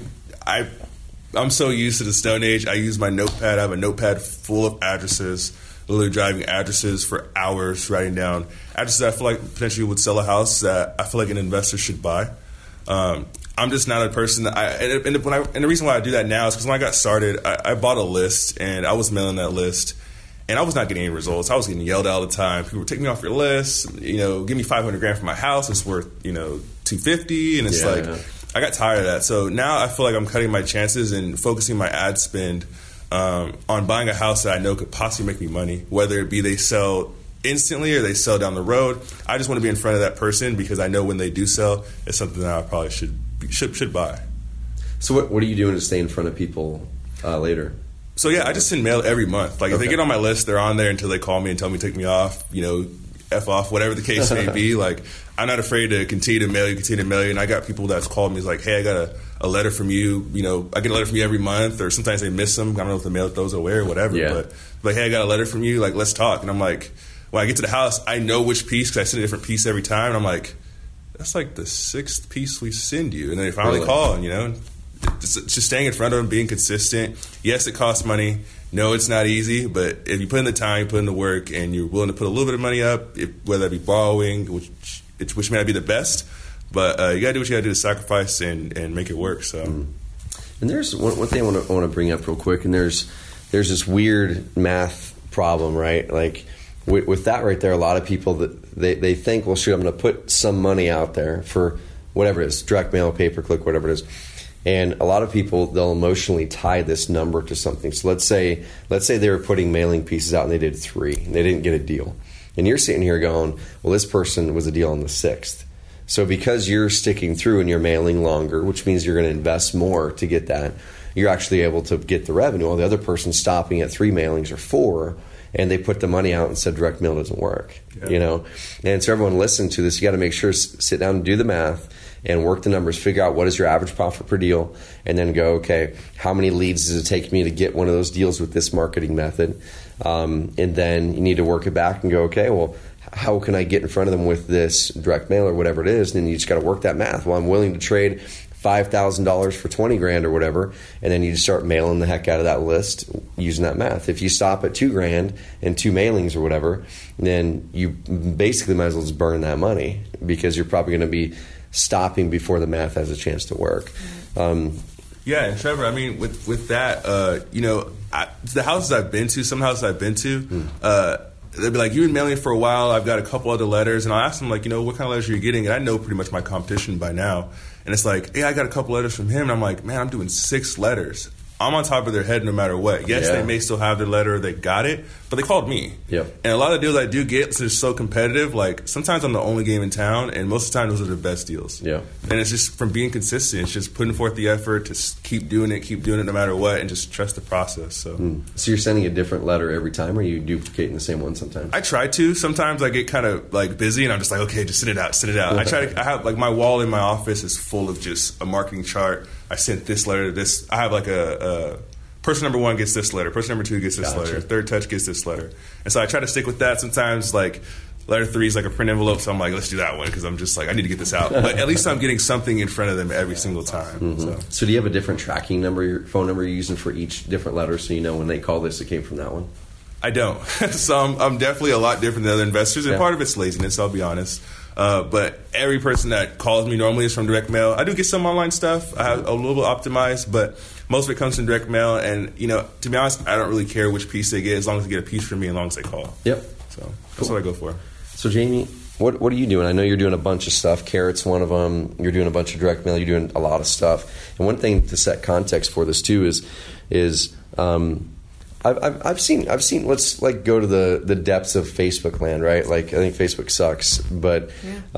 I'm so used to the Stone Age. I use my notepad. I have a notepad full of addresses, literally driving addresses for hours, writing down addresses that I feel like potentially would sell a house that I feel like an investor should buy. I'm just not a person that and the reason why I do that now is because when I got started, I bought a list and I was mailing that list, and I was not getting any results. I was getting yelled at all the time. People were taking me off your list. Give me $500,000 for my house. It's worth $250,000, and it's I got tired of that. So now I feel like I'm cutting my chances and focusing my ad spend on buying a house that I know could possibly make me money, whether it be they sell instantly or they sell down the road. I just want to be in front of that person because I know when they do sell, it's something that I probably should buy. So what are you doing to stay in front of people later? So I just send mail every month. If they get on my list, they're on there until they call me and tell me to take me off, F off, whatever the case may be. I'm not afraid to continue to mail you. And I got people that's called me like, hey, I got a letter from you. I get a letter from you every month, or sometimes they miss them. I don't know if the mail throws away or whatever. Yeah. But hey, I got a letter from you. Let's talk. And I'm like, when I get to the house, I know which piece because I send a different piece every time. And I'm like, that's the 6th piece we send you. And then they finally call, and just staying in front of them, being consistent. Yes, it costs money. No, it's not easy, but if you put in the time, you put in the work, and you're willing to put a little bit of money up, whether that be borrowing, which may not be the best, but you got to do what you got to do to sacrifice and make it work. So, And there's one thing I want to bring up real quick, and there's this weird math problem, right? With that right there, a lot of people that they think, well, shoot, I'm going to put some money out there for whatever it is, direct mail, pay-per-click, whatever it is. And a lot of people, they'll emotionally tie this number to something. So let's say they were putting mailing pieces out and they did 3 and they didn't get a deal. And you're sitting here going, well, this person was a deal on the 6th. So because you're sticking through and you're mailing longer, which means you're going to invest more to get that, you're actually able to get the revenue. While the other person's stopping at 3 mailings or 4, and they put the money out and said direct mail doesn't work. Yeah. And so everyone listening to this, you got to make sure, sit down and do the math and work the numbers, figure out what is your average profit per deal, and then go, okay, how many leads does it take me to get one of those deals with this marketing method? And then you need to work it back and go, okay, well, how can I get in front of them with this direct mail or whatever it is? And then you just got to work that math. Well, I'm willing to trade $5,000 for $20,000 or whatever, and then you just start mailing the heck out of that list using that math. If you stop at $2,000 and 2 mailings or whatever, then you basically might as well just burn that money, because you're probably going to be stopping before the math has a chance to work. Yeah, and Trevor, I mean, with that, the houses I've been to, some houses I've been to, they'll be like, you've been mailing for a while, I've got a couple other letters, and I'll ask them, like, what kind of letters are you getting? And I know pretty much my competition by now. And it's like, hey, I got a couple letters from him, and I'm like, man, I'm doing 6 letters. I'm on top of their head no matter what. Yes, they may still have their letter, they got it, but they called me. Yep. And a lot of the deals I do get, they're so competitive, like sometimes I'm the only game in town, and most of the time those are the best deals. Yeah. And it's just from being consistent, it's just putting forth the effort to keep doing it no matter what, and just trust the process. So you're sending a different letter every time, or are you duplicating the same one sometimes? I try to. Sometimes I get kind of like busy, and I'm just like, okay, just send it out. I have like my wall in my office is full of just a marketing chart. I sent this letter to this. I have like a person number 1 gets this letter. Person number 2 gets this letter. Third touch gets this letter. And so I try to stick with that. Sometimes like letter 3 is like a print envelope, so I'm like, let's do that one, because I'm just like, I need to get this out. But at least I'm getting something in front of them every single time. Mm-hmm. So do you have a different tracking number, your phone number you're using for each different letter, so you know when they call this, it came from that one? I don't. So I'm definitely a lot different than other investors, and part of it's laziness, I'll be honest. But every person that calls me normally is from direct mail. I do get some online stuff. I have a little bit optimized, but most of it comes from direct mail. And, to be honest, I don't really care which piece they get, as long as they get a piece from me, as long as they call. Yep. So that's what I go for. So, Jamie, what are you doing? I know you're doing a bunch of stuff. Carrot's one of them. You're doing a bunch of direct mail. You're doing a lot of stuff. And one thing to set context for this, too, is I've seen. Let's go to the depths of Facebook land, right? Like, I think Facebook sucks, but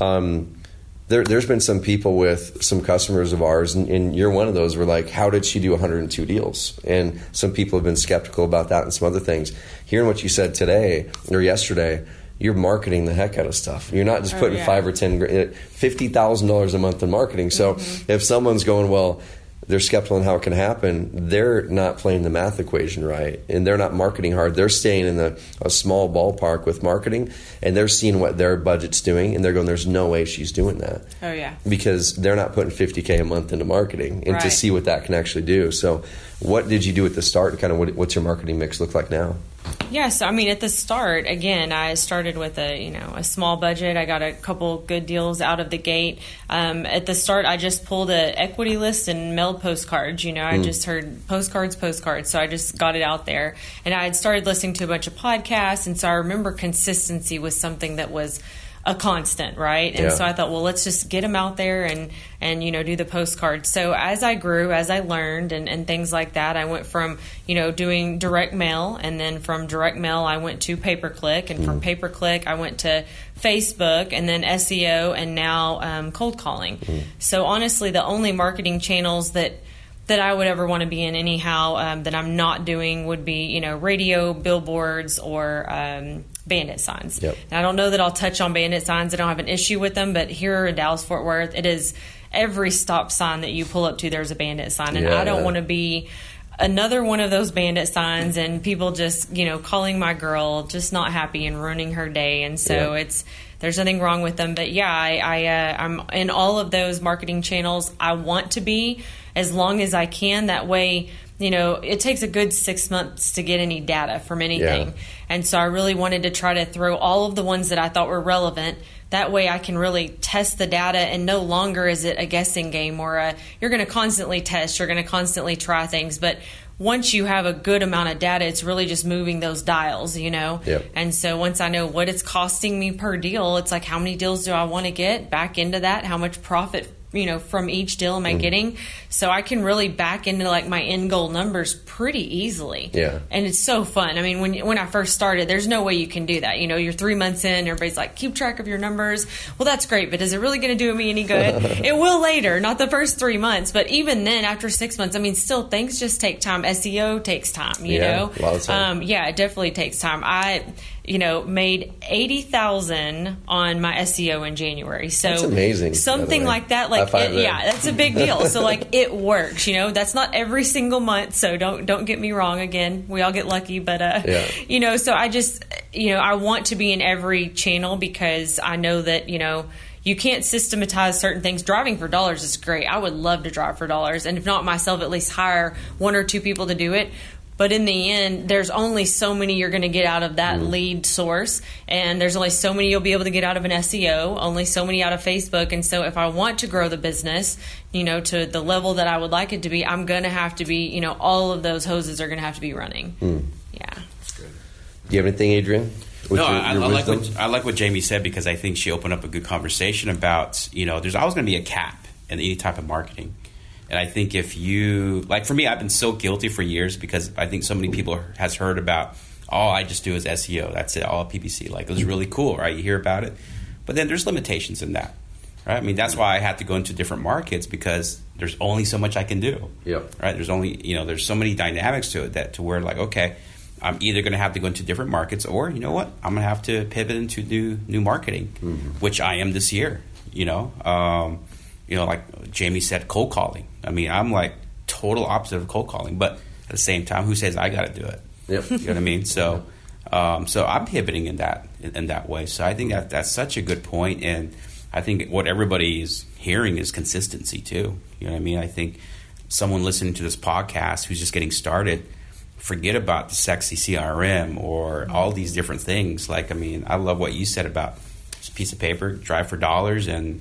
there's been some people with some customers of ours, and you're one of those. We're like, how did she do 102 deals? And some people have been skeptical about that and some other things. Hearing what you said today or yesterday, you're marketing the heck out of stuff. You're not just putting $5,000 or $50,000 a month in marketing. So if someone's going, well, they're skeptical on how it can happen, they're not playing the math equation right, and they're not marketing hard. They're staying in a small ballpark with marketing, and they're seeing what their budget's doing, and they're going, there's no way she's doing that. Oh, yeah. Because they're not putting $50K a month into marketing, and to see what that can actually do. So what did you do at the start, and kind of what's your marketing mix look like now? Yeah, so I mean, at the start, again, I started with a small budget. I got a couple good deals out of the gate. At the start, I just pulled an equity list and mailed postcards. I just heard postcards. So I just got it out there, and I had started listening to a bunch of podcasts, and so I remember consistency was something that was a constant, right? And so I thought, well, let's just get them out there and do the postcards. So as I grew, as I learned and things like that, I went from, doing direct mail, and then from direct mail, I went to pay-per-click, and from pay-per-click, I went to Facebook, and then SEO, and now cold calling. So honestly, the only marketing channels that I would ever want to be in anyhow that I'm not doing would be, radio, billboards, or bandit signs. Yep. And I don't know that I'll touch on bandit signs. I don't have an issue with them, but here in Dallas-Fort Worth, it is every stop sign that you pull up to, there's a bandit sign. And I don't want to be another one of those bandit signs and people just, calling my girl just not happy and ruining her day. And so there's nothing wrong with them. But I'm in all of those marketing channels. I want to be as long as I can. That way, it takes a good 6 months to get any data from anything. And so I really wanted to try to throw all of the ones that I thought were relevant. That way I can really test the data, and no longer is it a guessing game or you're going to constantly test, you're going to constantly try things. But once you have a good amount of data, it's really just moving those dials, And so once I know what it's costing me per deal, it's like, how many deals do I want to get back into that? How much profit from each deal am I getting? So I can really back into like my end goal numbers pretty easily. Yeah. And it's so fun. I mean, when I first started, there's no way you can do that. You're 3 months in, everybody's like, keep track of your numbers. Well, that's great, but is it really going to do me any good? It will later, not the first 3 months. But even then, after 6 months, I mean, still things just take time. SEO takes time, you know? A lot of time. Yeah, it definitely takes time. I made $80,000 on my SEO in January. So that's amazing. Something like that, like that's a big deal. So like it works. That's not every single month. So don't get me wrong. Again, we all get lucky, but so I just I want to be in every channel because I know that you can't systematize certain things. Driving for dollars is great. I would love to drive for dollars, and if not myself, at least hire 1 or 2 people to do it. But in the end, there's only so many you're going to get out of that lead source. And there's only so many you'll be able to get out of an SEO, only so many out of Facebook. And so if I want to grow the business, to the level that I would like it to be, I'm going to have to be, all of those hoses are going to have to be running. Yeah. That's good. Do you have anything, Adrian? I like what Jamie said, because I think she opened up a good conversation about, there's always going to be a cap in any type of marketing. And I think if you, like for me, I've been so guilty for years because I think so many people has heard about, all I just do is SEO. That's it, all PPC. Like, it was really cool, right? You hear about it. But then there's limitations in that, right? I mean, that's why I had to go into different markets, because there's only so much I can do. Yep. Right? There's only, there's so many dynamics to it to where like, okay, I'm either going to have to go into different markets, or you know what? I'm going to have to pivot into new marketing, which I am this year, like Jamie said, cold calling. I mean, I'm like total opposite of cold calling, but at the same time, who says I got to do it? Yep. You know what I mean? So, so I'm pivoting in that way. So I think that's such a good point, and I think what everybody is hearing is consistency too. You know what I mean? I think someone listening to this podcast who's just getting started, forget about the sexy CRM or all these different things. Like, I mean, I love what you said about just a piece of paper, drive for dollars, and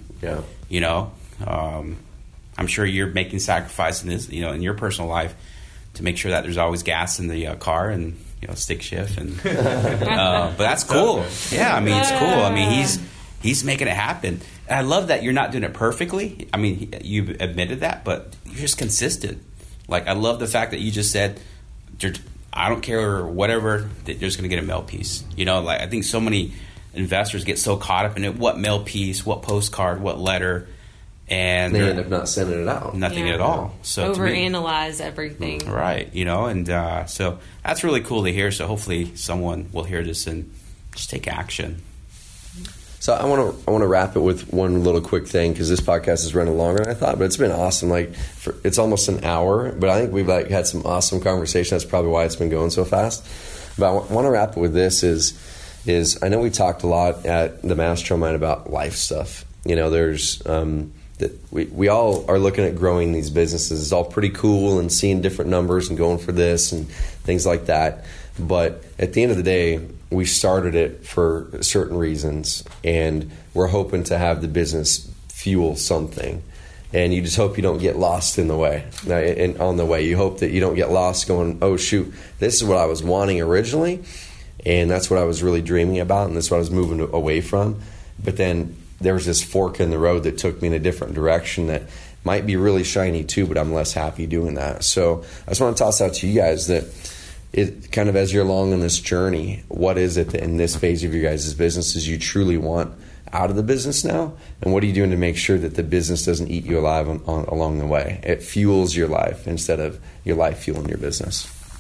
I'm sure you're making sacrifices, in your personal life to make sure that there's always gas in the car and, stick shift. And but that's cool. Yeah, I mean, it's cool. I mean, he's making it happen. And I love that you're not doing it perfectly. I mean, you admitted that, but you're just consistent. Like, I love the fact that you just said, I don't care or whatever, that you're just going to get a mail piece. Like, I think so many investors get so caught up in it. What mail piece, what postcard, what letter. And they end up not sending it out. Nothing at all. So overanalyze everything. Right. And so that's really cool to hear. So hopefully someone will hear this and just take action. So I want to wrap it with one little quick thing, because this podcast is running longer than I thought, but it's been awesome. It's almost an hour, but I think we've had some awesome conversation. That's probably why it's been going so fast. But I want to wrap it with this is I know we talked a lot at the Mastermind about life stuff. There's that we all are looking at growing these businesses. It's all pretty cool and seeing different numbers and going for this and things like that. But at the end of the day, we started it for certain reasons, and we're hoping to have the business fuel something. And you just hope you don't get lost in the way. And on the way, you hope that you don't get lost going, oh, shoot, this is what I was wanting originally, and that's what I was really dreaming about, and that's what I was moving away from. But then there was this fork in the road that took me in a different direction that might be really shiny too, but I'm less happy doing that. So I just want to toss out to you guys that it kind of, as you're along in this journey, what is it that in this phase of your guys' businesses you truly want out of the business now? And what are you doing to make sure that the business doesn't eat you alive along the way? It fuels your life instead of your life fueling your business.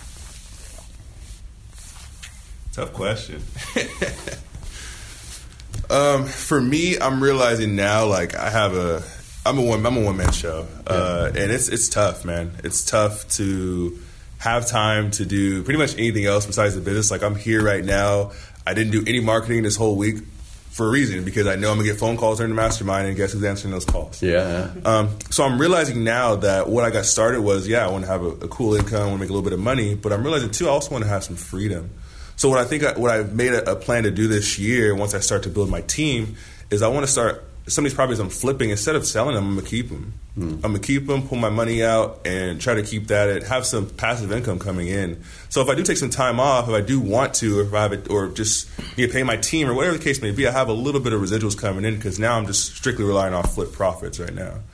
Tough question. For me, I'm realizing now, like, I'm a one-man show, and it's tough, man. It's tough to have time to do pretty much anything else besides the business. Like, I'm here right now. I didn't do any marketing this whole week for a reason, because I know I'm gonna get phone calls during the Mastermind, and guess who's answering those calls? Yeah. So I'm realizing now that what I got started was, I want to have a cool income, I want to make a little bit of money, but I'm realizing too, I also want to have some freedom. So what I've made a plan to do this year, once I start to build my team, is I want to start some of these properties I'm flipping. Instead of selling them, I'm gonna keep them. I'm gonna keep them, pull my money out, and try to keep that and have some passive income coming in. So if I do take some time off, if I do want to, or if I have it, or just pay my team, or whatever the case may be, I have a little bit of residuals coming in, because now I'm just strictly relying on flip profits right now.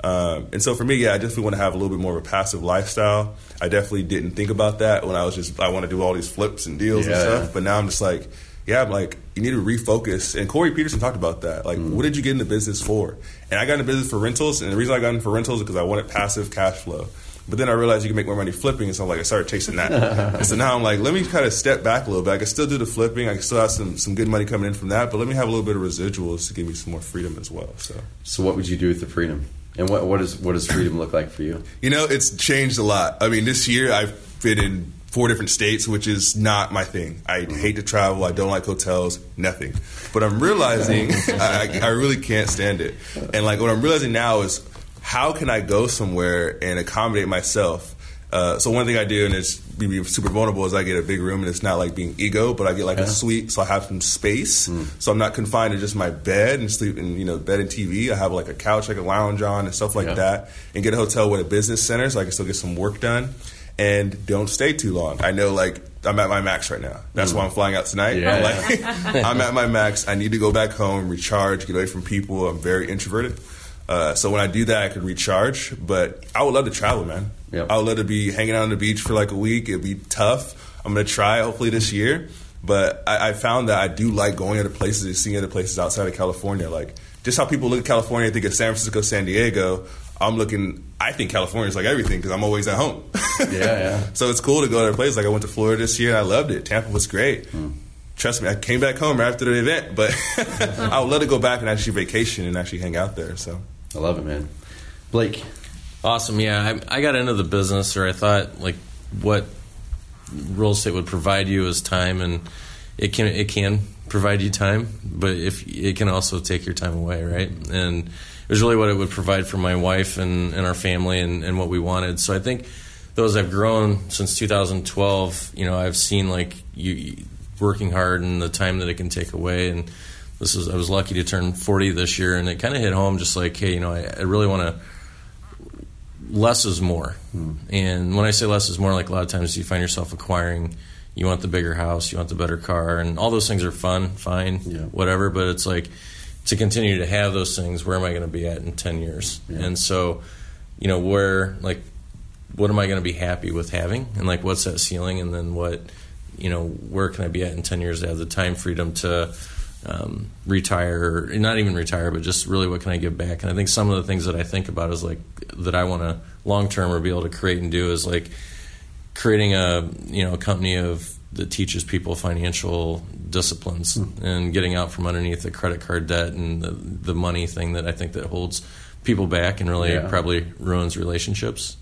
And so for me, yeah, I definitely want to have a little bit more of a passive lifestyle. I definitely didn't think about that when I want to do all these flips and deals and stuff. But now I'm just like, I'm like, you need to refocus. And Corey Peterson talked about that. Like, what did you get into business for? And I got into business for rentals. And the reason I got into rentals is because I wanted passive cash flow. But then I realized you can make more money flipping, and so I started chasing that. And so now I'm like, let me kind of step back a little bit. I can still do the flipping. I can still have some good money coming in from that, but let me have a little bit of residuals to give me some more freedom as well. So what would you do with the freedom? And what does freedom look like for you? You know, it's changed a lot. I mean, this year I've been in 4 different states, which is not my thing. I hate to travel. I don't like hotels, nothing. But I'm realizing I really can't stand it. And like what I'm realizing now is, how can I go somewhere and accommodate myself? So one thing I do, and it's be super vulnerable, is I get a big room, and it's not like being ego, but I get like a suite, so I have some space. So I'm not confined to just my bed and sleep in, bed and TV. I have like a couch, like a lounge on and stuff like that, and get a hotel with a business center so I can still get some work done. And don't stay too long. I know, like, I'm at my max right now. That's why I'm flying out tonight. I'm at my max. I need to go back home, recharge, get away from people. I'm very introverted. So when I do that, I can recharge. But I would love to travel, man. I would love to be hanging out on the beach for like a week. It'd be tough. I'm going to try, hopefully, this year. But I found that I do like going other places and seeing other places outside of California. Like, just how people look at California and think of San Francisco, San Diego. I think California is like everything because I'm always at home. So it's cool to go to other places. Like I went to Florida this year and I loved it. Tampa was great. Trust me, I came back home right after the event, but I would love to go back and actually vacation and actually hang out there. So I love it, man. Blake. Awesome. Yeah, I got into the business, or I thought like what real estate would provide you is time, and it can provide you time, but if it can also take your time away, right? And it was really what it would provide for my wife and our family and what we wanted. So I think those I've grown since 2012, I've seen like you working hard and the time that it can take away. And I was lucky to turn 40 this year, and it kind of hit home just like, hey, I really want to, less is more. And when I say less is more, like a lot of times you find yourself acquiring, you want the bigger house, you want the better car, and all those things are fine, whatever, but it's like, to continue to have those things, where am I going to be at in 10 years? And so, what am I going to be happy with having? And like, what's that ceiling? And then where can I be at in 10 years to have the time freedom to retire, or not even retire, but just really what can I give back? And I think some of the things that I think about is like, that I want to long-term or be able to create and do is like creating a company that teaches people financial disciplines and getting out from underneath the credit card debt and the money thing that I think that holds people back and really probably ruins relationships.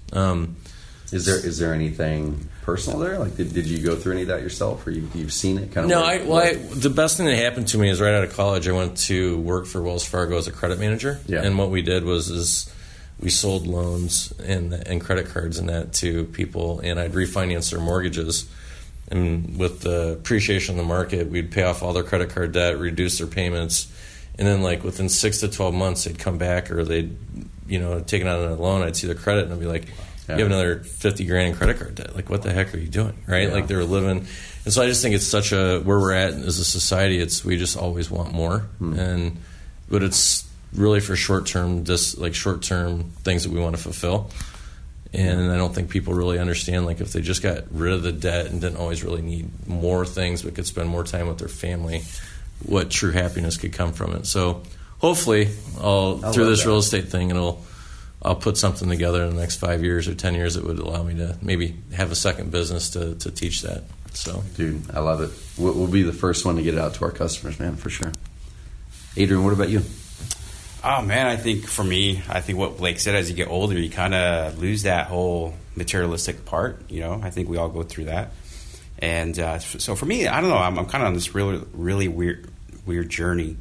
Is there anything personal there? Like, did you go through any of that yourself, or you've seen it kind of? No, the best thing that happened to me is right out of college, I went to work for Wells Fargo as a credit manager. And what we did was we sold loans and credit cards and that to people, and I'd refinance their mortgages. And with the appreciation in the market, we'd pay off all their credit card debt, reduce their payments, and then like within 6 to 12 months, they'd come back, or they'd taken out a loan. I'd see their credit, and I'd be like, "You have another $50,000 in credit card debt. Like, what the heck are you doing?" Right? Like, they were living. And so I just think it's such where we're at as a society. We just always want more, but it's really for short term things that we want to fulfill. And I don't think people really understand, like, if they just got rid of the debt and didn't always really need more things but could spend more time with their family, what true happiness could come from it. So hopefully through this real estate thing, I'll put something together in the next 5 years or 10 years that would allow me to maybe have a second business to teach that. So, dude, I love it. We'll be the first one to get it out to our customers, man, for sure. Adrian, what about you? Oh, man, I think for me, what Blake said, as you get older, you kind of lose that whole materialistic part. I think we all go through that. And so for me, I don't know, I'm kind of on this really, really weird journey.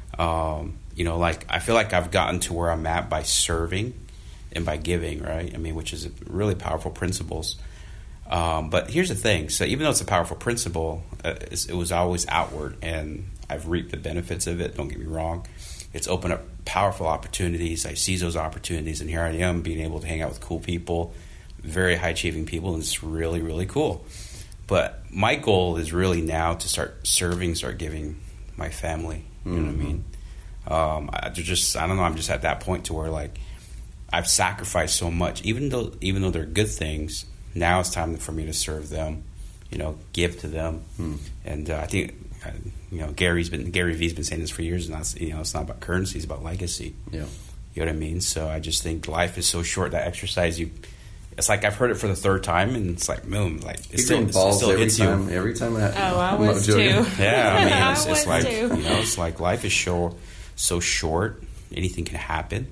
Like, I feel like I've gotten to where I'm at by serving and by giving, right? I mean, which is really powerful principles. But here's the thing. So even though it's a powerful principle, it was always outward, and I've reaped the benefits of it. Don't get me wrong. It's opened up powerful opportunities. I seize those opportunities, and here I am being able to hang out with cool people, very high-achieving people, and it's really, really cool. But my goal is really now to start serving, start giving my family. You know what I mean? I don't know. I'm just at that point to where, like, I've sacrificed so much, even though they're good things. Now it's time for me to serve them, give to them. And I think Gary V's been saying this for years, and that's, it's not about currency, it's about legacy. Yeah. You know what I mean? So I just think life is so short. That exercise, it's like I've heard it for the third time, and it's like, boom, like it still hits you. Every time I was too. Yeah, I mean, it's like too. it's like life is so short. Anything can happen.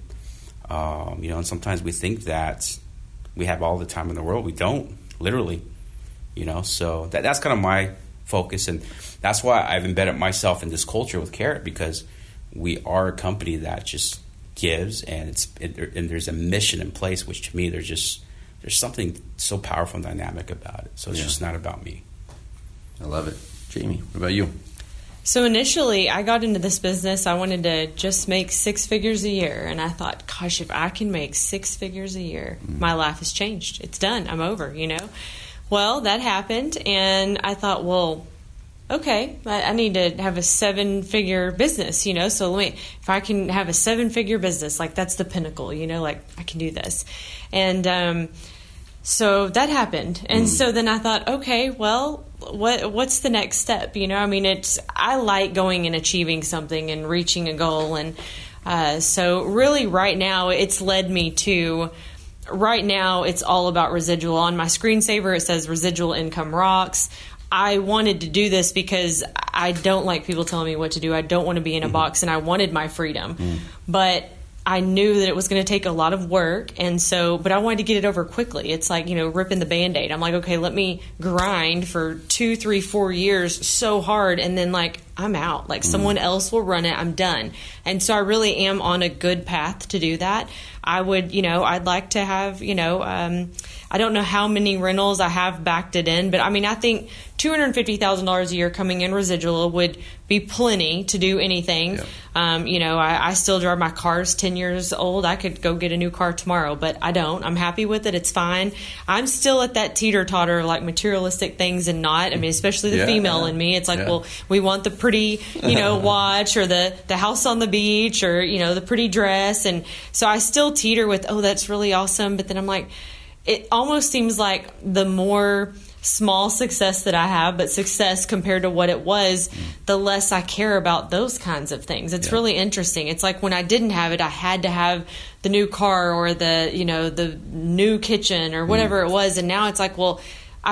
And sometimes we think that we have all the time in the world. We don't, literally. So that's kind of my focus, and that's why I've embedded myself in this culture with Carrot, because we are a company that just gives, and there's a mission in place, which to me there's something so powerful and dynamic about it. So it's just not about me. I love it. Jamie, what about you? So initially, I got into this business. I wanted to just make 6 figures a year. And I thought, gosh, if I can make 6 figures a year, my life has changed. It's done. I'm over, Well, that happened. And I thought, well, okay, I need to have a 7-figure business, So if I can have a 7-figure business, like that's the pinnacle, like I can do this. And so that happened. And so then I thought, okay, well, what's the next step? I like going and achieving something and reaching a goal. And so really right now it's led me to, right now it's all about residual. On my screensaver it says residual income rocks. I wanted to do this because I don't like people telling me what to do. I don't want to be in a box, and I wanted my freedom. But I knew that it was going to take a lot of work, but I wanted to get it over quickly. It's like, ripping the Band-Aid. I'm like, okay, let me grind for 2, 3, 4 years so hard, and then I'm out. Someone else will run it. I'm done. And so I really am on a good path to do that. I would, I'd like to have, I don't know how many rentals I have backed it in, but I think $250,000 a year coming in residual would be plenty to do anything. Yeah. I still drive my car's 10 years old. I could go get a new car tomorrow, but I don't. I'm happy with it. It's fine. I'm still at that teeter-totter, materialistic things and not. Especially the female in me. It's like, well, we want the pretty, watch or the house on the beach or, the pretty dress. And so I still teeter with, oh, that's really awesome. But then I'm like, it almost seems like the more small success that I have, but success compared to what it was, the less I care about those kinds of things. It's really interesting. It's like when I didn't have it, I had to have the new car or the new kitchen or whatever it was. And now it's like, well,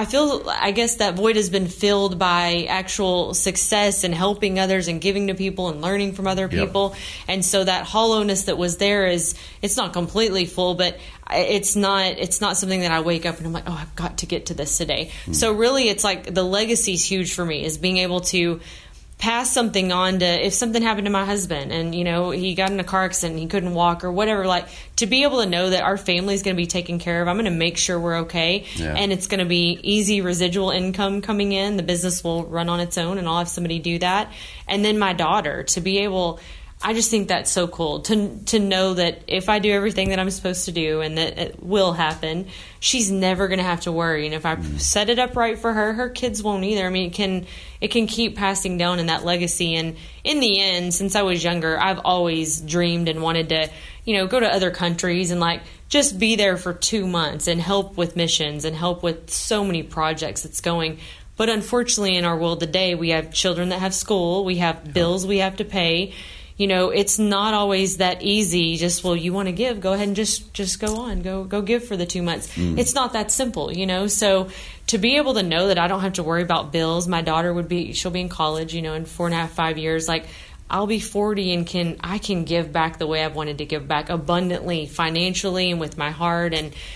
I guess that void has been filled by actual success and helping others and giving to people and learning from other people. And so that hollowness that was there it's not completely full, but it's not something that I wake up and I'm like, oh, I've got to get to this today. So really it's like the legacy is huge for me, is being able to pass something on to, if something happened to my husband and, he got in a car accident and he couldn't walk or whatever, to be able to know that our family is going to be taken care of. I'm going to make sure we're okay. And it's going to be easy residual income coming in. The business will run on its own and I'll have somebody do that. And then my daughter, to be able, I just think that's so cool to know that if I do everything that I'm supposed to do and that it will happen, she's never going to have to worry. And if I set it up right for her, her kids won't either. It can keep passing down in that legacy. And in the end, since I was younger, I've always dreamed and wanted to, go to other countries and just be there for 2 months and help with missions and help with so many projects that's going. But unfortunately, in our world today, we have children that have school, we have bills we have to pay. It's not always that easy. Just, well, you want to give, go ahead and just go on, go give for the 2 months. It's not that simple, So to be able to know that I don't have to worry about bills, my daughter she'll be in college, in 4.5, 5 years. I'll be 40 and I can give back the way I've wanted to give back abundantly, financially and with my heart.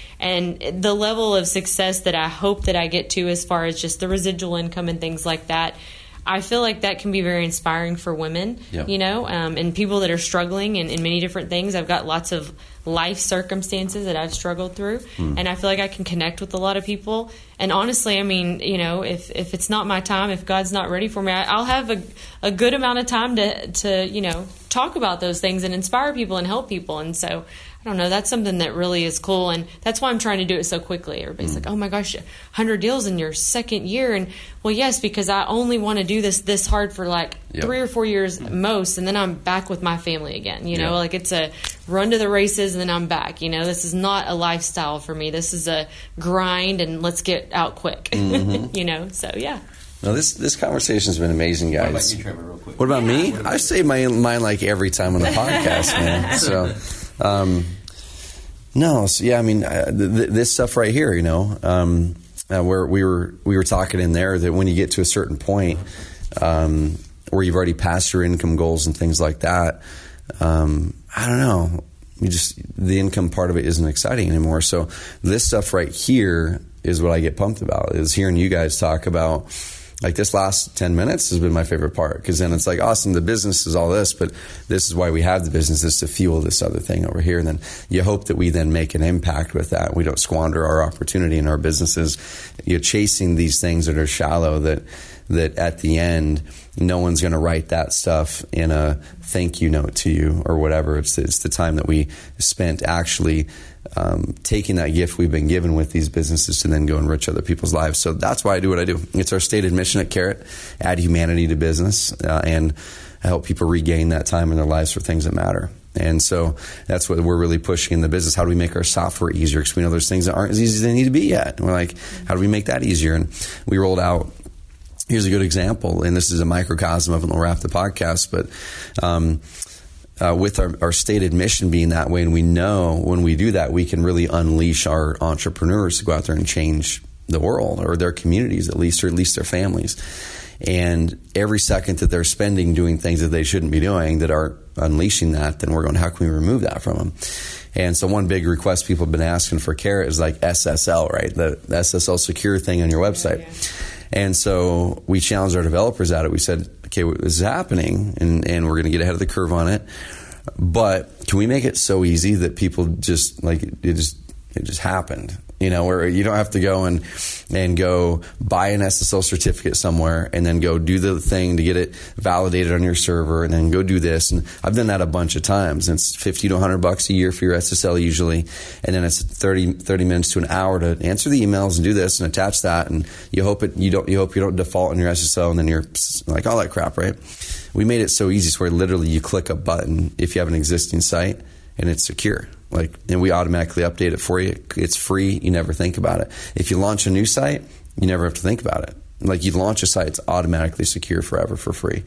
And the level of success that I hope that I get to as far as just the residual income and things like that, I feel like that can be very inspiring for women, and people that are struggling in many different things. I've got lots of life circumstances that I've struggled through, and I feel like I can connect with a lot of people. And honestly, if it's not my time, if God's not ready for me, I'll have a good amount of time to talk about those things and inspire people and help people. And so, I don't know, that's something that really is cool. And that's why I'm trying to do it so quickly. Everybody's like, oh my gosh, 100 deals in your second year. And well, yes, because I only want to do this hard for like 3 or 4 years most. And then I'm back with my family again, you know, like it's a run to the races and then I'm back. You know, this is not a lifestyle for me. This is a grind and let's get out quick, you know, so yeah. No, this conversation's been amazing, guys. What about you, Trevor, real quick? What about me? I say mine like every time on the podcast, man. So, no, so yeah, I mean, this stuff right here, you know, where we were talking in there that when you get to a certain point where you've already passed your income goals and things like that, I don't know, the income part of it isn't exciting anymore. So this stuff right here is what I get pumped about, is hearing you guys talk about. Like this last 10 minutes has been my favorite part, because then it's like, awesome, the business is all this, but this is why we have the business, is to fuel this other thing over here. And then you hope that we then make an impact with that. We don't squander our opportunity in our businesses. You're chasing these things that are shallow, that at the end, no one's going to write that stuff in a thank you note to you or whatever. It's the time that we spent actually taking that gift we've been given with these businesses to then go enrich other people's lives. So that's why I do what I do. It's our stated mission at Carrot: add humanity to business and help people regain that time in their lives for things that matter. And so that's what we're really pushing in the business. How do we make our software easier? Because we know there's things that aren't as easy as they need to be yet. And we're like, how do we make that easier? And we rolled out, here's a good example, and this is a microcosm of it, and we'll wrap the podcast, but with our stated mission being that way, and we know when we do that, we can really unleash our entrepreneurs to go out there and change the world, or their communities at least, or at least their families. And every second that they're spending doing things that they shouldn't be doing that are unleashing that, then we're going, how can we remove that from them? And so one big request people have been asking for Carrot is like SSL, right? The SSL secure thing on your website. Yeah. And so we challenged our developers at it. We said, okay, this is happening, and we're going to get ahead of the curve on it. But can we make it so easy that people just like it just happened? You know, where you don't have to go and go buy an SSL certificate somewhere and then go do the thing to get it validated on your server and then go do this. And I've done that a bunch of times. And it's $50 to $100 a year for your SSL usually. And then it's 30 minutes to an hour to answer the emails and do this and attach that. And you hope you don't default on your SSL, and then you're like all that crap, right? We made it so easy so where literally you click a button if you have an existing site and it's secure. And we automatically update it for you. It's free. You never think about it. If you launch a new site, you never have to think about it. Like you launch a site, it's automatically secure forever for free.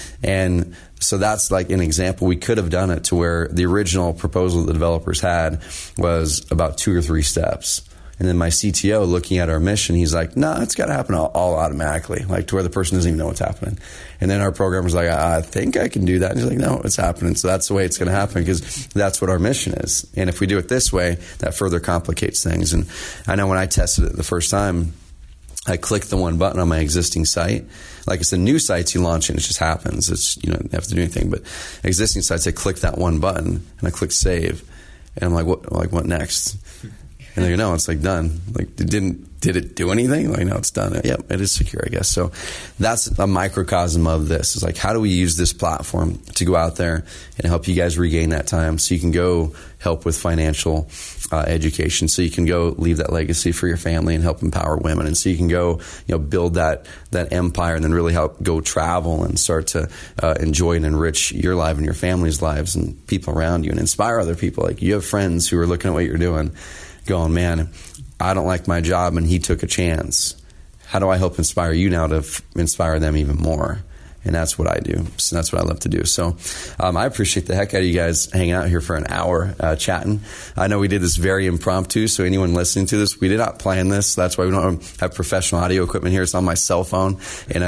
And so that's like an example. We could have done it to where the original proposal the developers had was about 2 or 3 steps. And then my CTO, looking at our mission, he's like, no, it's got to happen all automatically, like to where the person doesn't even know what's happening. And then our programmer's like, I think I can do that. And he's like, no, it's happening. So that's the way it's going to happen, because that's what our mission is. And if we do it this way, that further complicates things. And I know when I tested it the first time, I clicked the one button on my existing site. Like I said, new sites you launch and it just happens. It's, you don't have to do anything. But existing sites, I clicked that one button and I clicked save. And I'm like, what next? And they go, no, it's like done. Like, did it do anything? Like, no, it's done. Yep, it is secure, I guess. So that's a microcosm of this. It's like, how do we use this platform to go out there and help you guys regain that time so you can go help with financial education, so you can go leave that legacy for your family and help empower women, and so you can go, build that empire and then really help go travel and start to enjoy and enrich your life and your family's lives and people around you and inspire other people. Like, you have friends who are looking at what you're doing going, man, I don't like my job and he took a chance. How do I help inspire you now to inspire them even more? And that's what I do. So that's what I love to do. So I appreciate the heck out of you guys hanging out here for an hour chatting. I know we did this very impromptu, so anyone listening to this, we did not plan this. That's why we don't have professional audio equipment here. It's on my cell phone in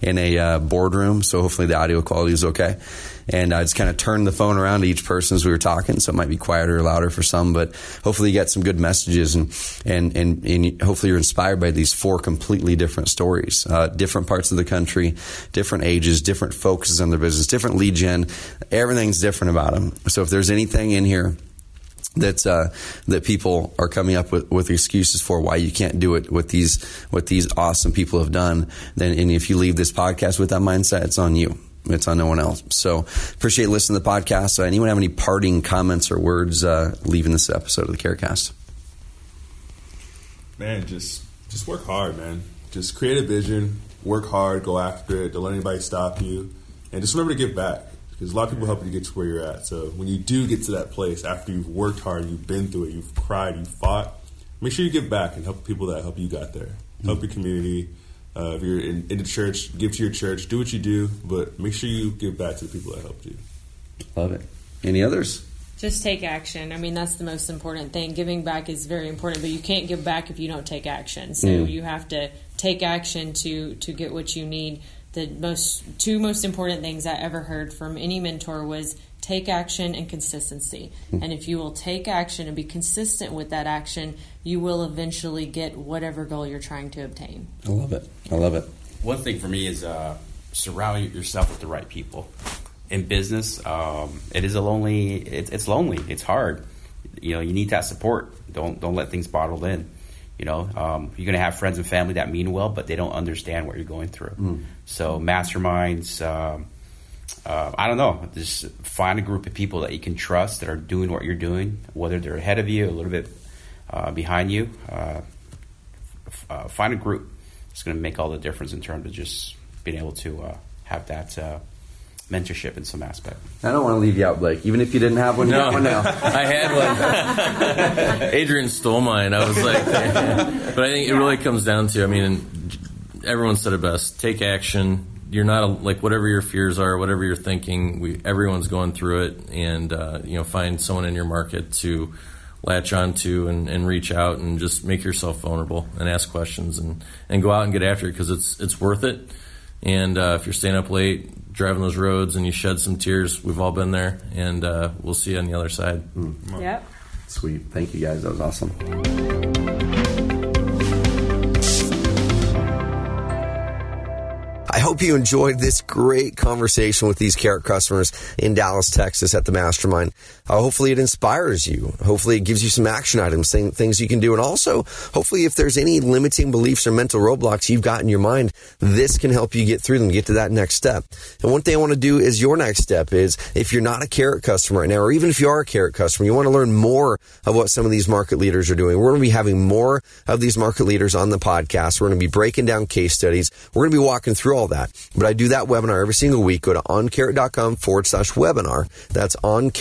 a boardroom, so hopefully the audio quality is okay. And I just kind of turned the phone around to each person as we were talking, so it might be quieter or louder for some, but hopefully you got some good messages, and hopefully you're inspired by these 4 completely different stories, different parts of the country, different ages, different focuses on their business, different lead gen. Everything's different about them. So if there's anything in here that people are coming up with excuses for why you can't do it, what these awesome people have done, then, and if you leave this podcast with that mindset, it's on you. It's on no one else. So appreciate listening to the podcast. Anyone have any parting comments or words leaving this episode of the CareCast? Man, just work hard, man. Just create a vision, work hard, go after it. Don't let anybody stop you. And just remember to give back, because a lot of people help you get to where you're at. So when you do get to that place, after you've worked hard, you've been through it, you've cried, you've fought, make sure you give back and help people that help you got there. Help your community. If you're in the church, give to your church. Do what you do, but make sure you give back to the people that helped you. Love it. Any others? Just take action. I mean, that's the most important thing. Giving back is very important, but you can't give back if you don't take action. So you have to take action to get what you need. The two most important things I ever heard from any mentor was take action and consistency. And if you will take action and be consistent with that action, you will eventually get whatever goal you're trying to obtain. I love it. I love it. One thing for me is surround yourself with the right people. In business, it is lonely. It's hard. You need that support. Don't let things bottled in. You're going to have friends and family that mean well, but they don't understand what you're going through. So masterminds, I don't know, just find a group of people that you can trust that are doing what you're doing, whether they're ahead of you, a little bit behind you. Find a group. It's going to make all the difference in terms of just being able to have that mentorship in some aspect. I don't want to leave you out, Blake. Even if you didn't have one, you got one now. I had one. Adrian stole mine. I was like, but I think it really comes down to, everyone said it best. Take action. You're not whatever your fears are, whatever you're thinking. Everyone's going through it, and find someone in your market to latch on to and reach out and just make yourself vulnerable and ask questions and go out and get after it, because it's worth it. And if you're staying up late, driving those roads, and you shed some tears, we've all been there, and we'll see you on the other side. Yep. Sweet. Thank you, guys. That was awesome. I hope you enjoyed this great conversation with these Carrot customers in Dallas, Texas at the Mastermind. Hopefully it inspires you. Hopefully it gives you some action items, things you can do. And also, hopefully if there's any limiting beliefs or mental roadblocks you've got in your mind, this can help you get through them, get to that next step. And one thing I want to do is your next step is, if you're not a Carrot customer right now, or even if you are a Carrot customer, you want to learn more of what some of these market leaders are doing. We're going to be having more of these market leaders on the podcast. We're going to be breaking down case studies. We're going to be walking through all that. But I do that webinar every single week. Go to oncarrot.com/webinar. That's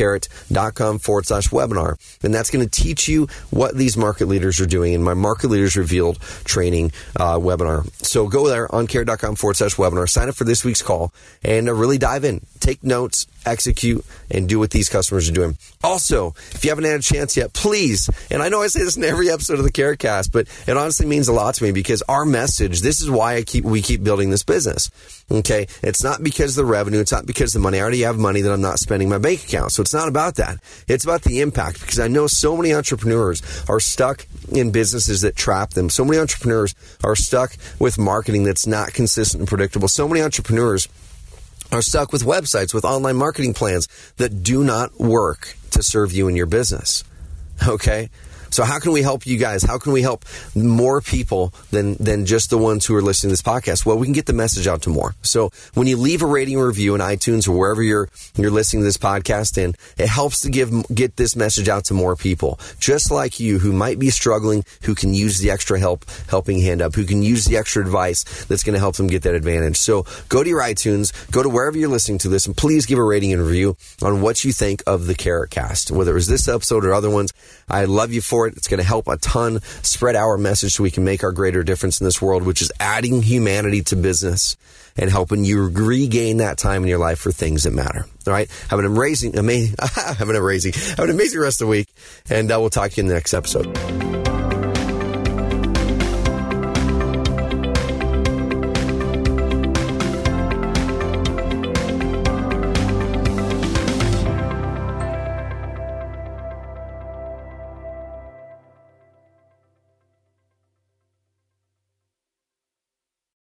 oncarrot.com/webinar. And that's going to teach you what these market leaders are doing in my Market Leaders Revealed training webinar. So go there, oncarrot.com/webinar. Sign up for this week's call and really dive in. Take notes, execute, and do what these customers are doing. Also, if you haven't had a chance yet, please, and I know I say this in every episode of the CareCast, but it honestly means a lot to me, because our message, this is why we keep building this business. Okay? It's not because of the revenue. It's not because of the money. I already have money that I'm not spending in my bank account. So it's not about that. It's about the impact, because I know so many entrepreneurs are stuck in businesses that trap them. So many entrepreneurs are stuck with marketing that's not consistent and predictable. So many entrepreneurs are stuck with websites, with online marketing plans that do not work to serve you and your business. Okay? So how can we help you guys? How can we help more people than just the ones who are listening to this podcast? Well, we can get the message out to more. So when you leave a rating or review in iTunes or wherever you're listening to this podcast in, it helps to get this message out to more people just like you, who might be struggling, who can use the extra helping hand up, who can use the extra advice that's going to help them get that advantage. So go to your iTunes, go to wherever you're listening to this, and please give a rating and review on what you think of the CareCast, whether it was this episode or other ones. I love you for it. It's going to help a ton spread our message so we can make our greater difference in this world, which is adding humanity to business and helping you regain that time in your life for things that matter. All right. Have an amazing rest of the week, and we'll talk to you in the next episode.